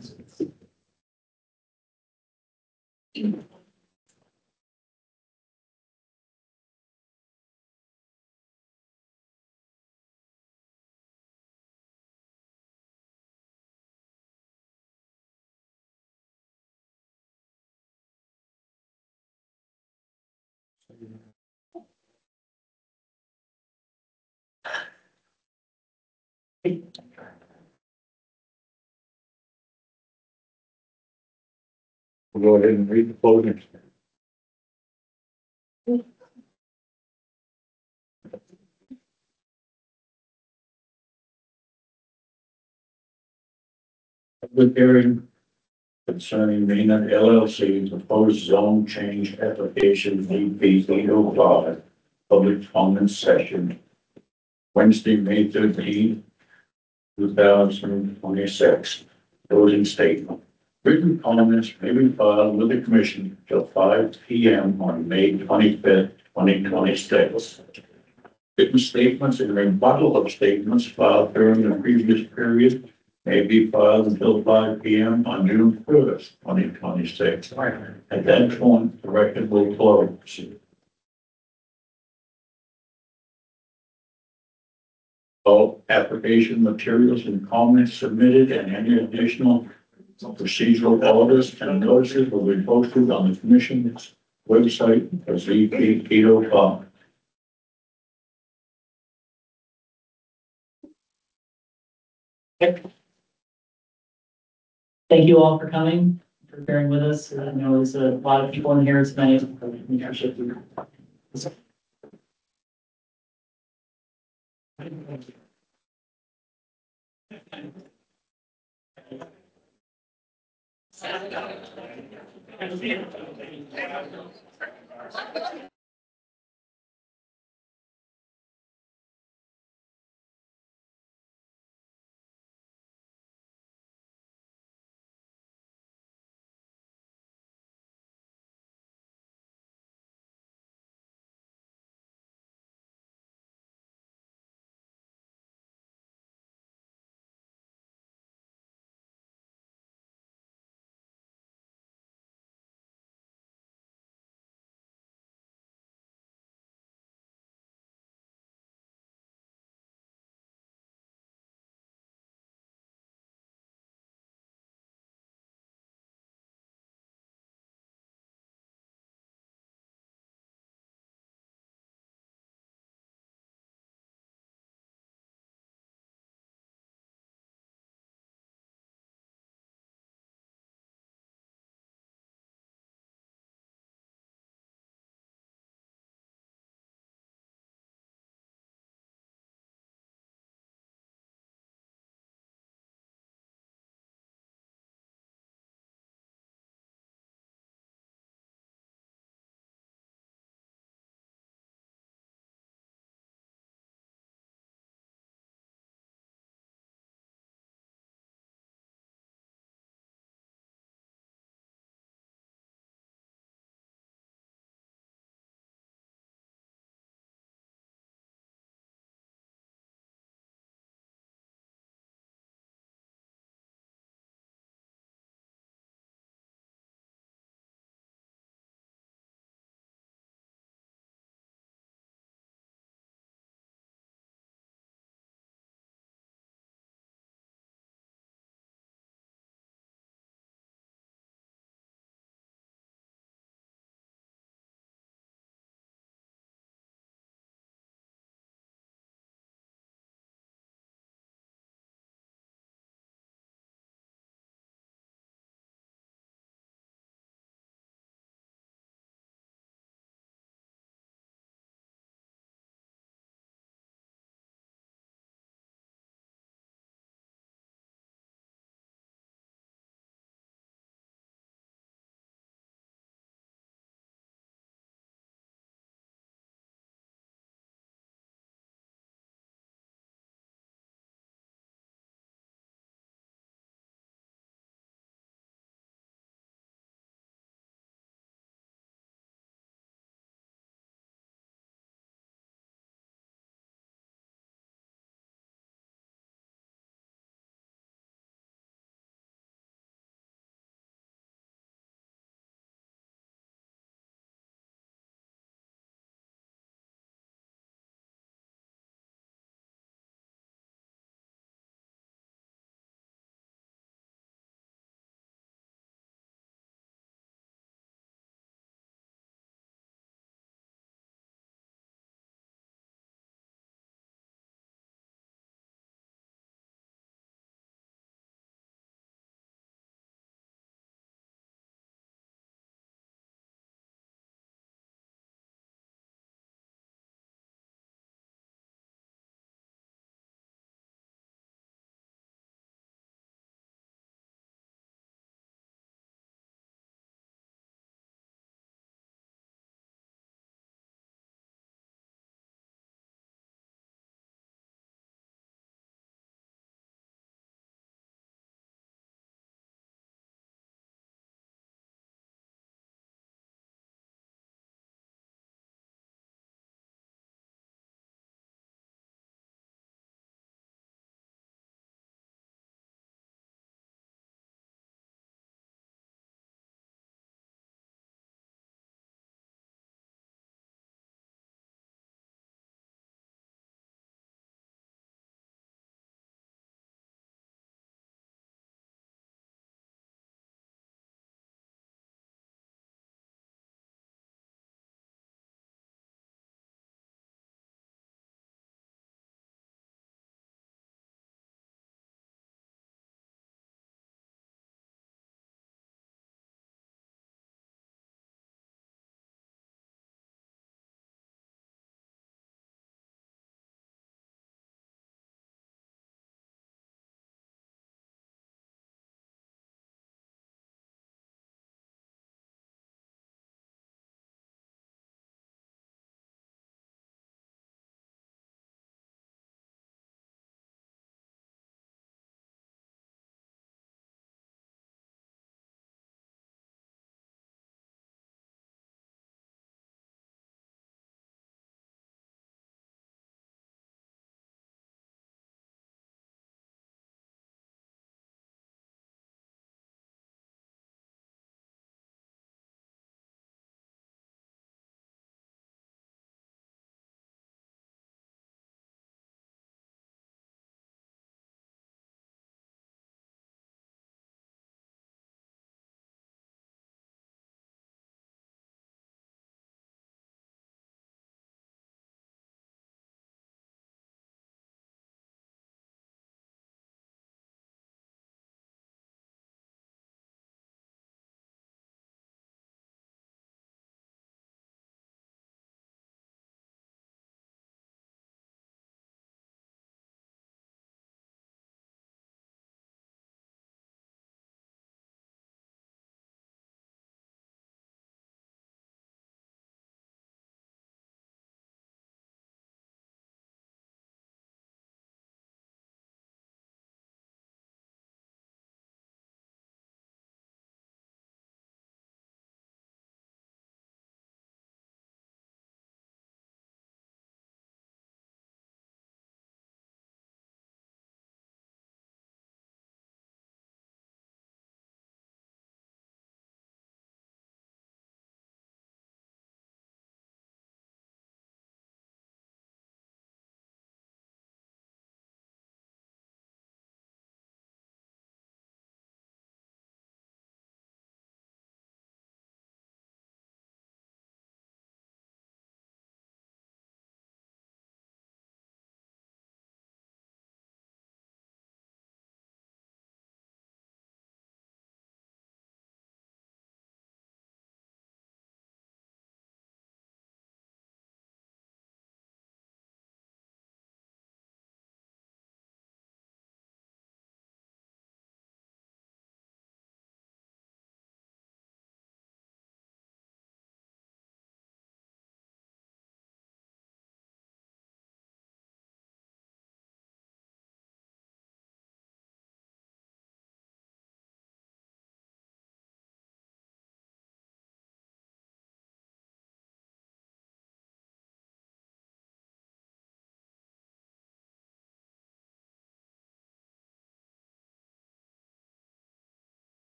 S10: We'll go ahead and read the closing. Public hearing concerning Maynard L L C proposed zone change application D P eight oh five, public comment session, Wednesday, May thirteenth, two thousand twenty-six. Closing statement. Written comments may be filed with the commission till five P M on May twenty-fifth, twenty twenty-six. Written statements and rebuttal of statements filed during the previous period may be filed until five P M on June first, twenty twenty-six. At that point, the record will close. All application materials and comments submitted and any additional procedural orders and notices will be posted on the commission's website as Z P eight oh five.
S4: Thank you all for coming, for bearing with us. I know there's a lot of people in here tonight. We appreciate you.
S11: Thank you.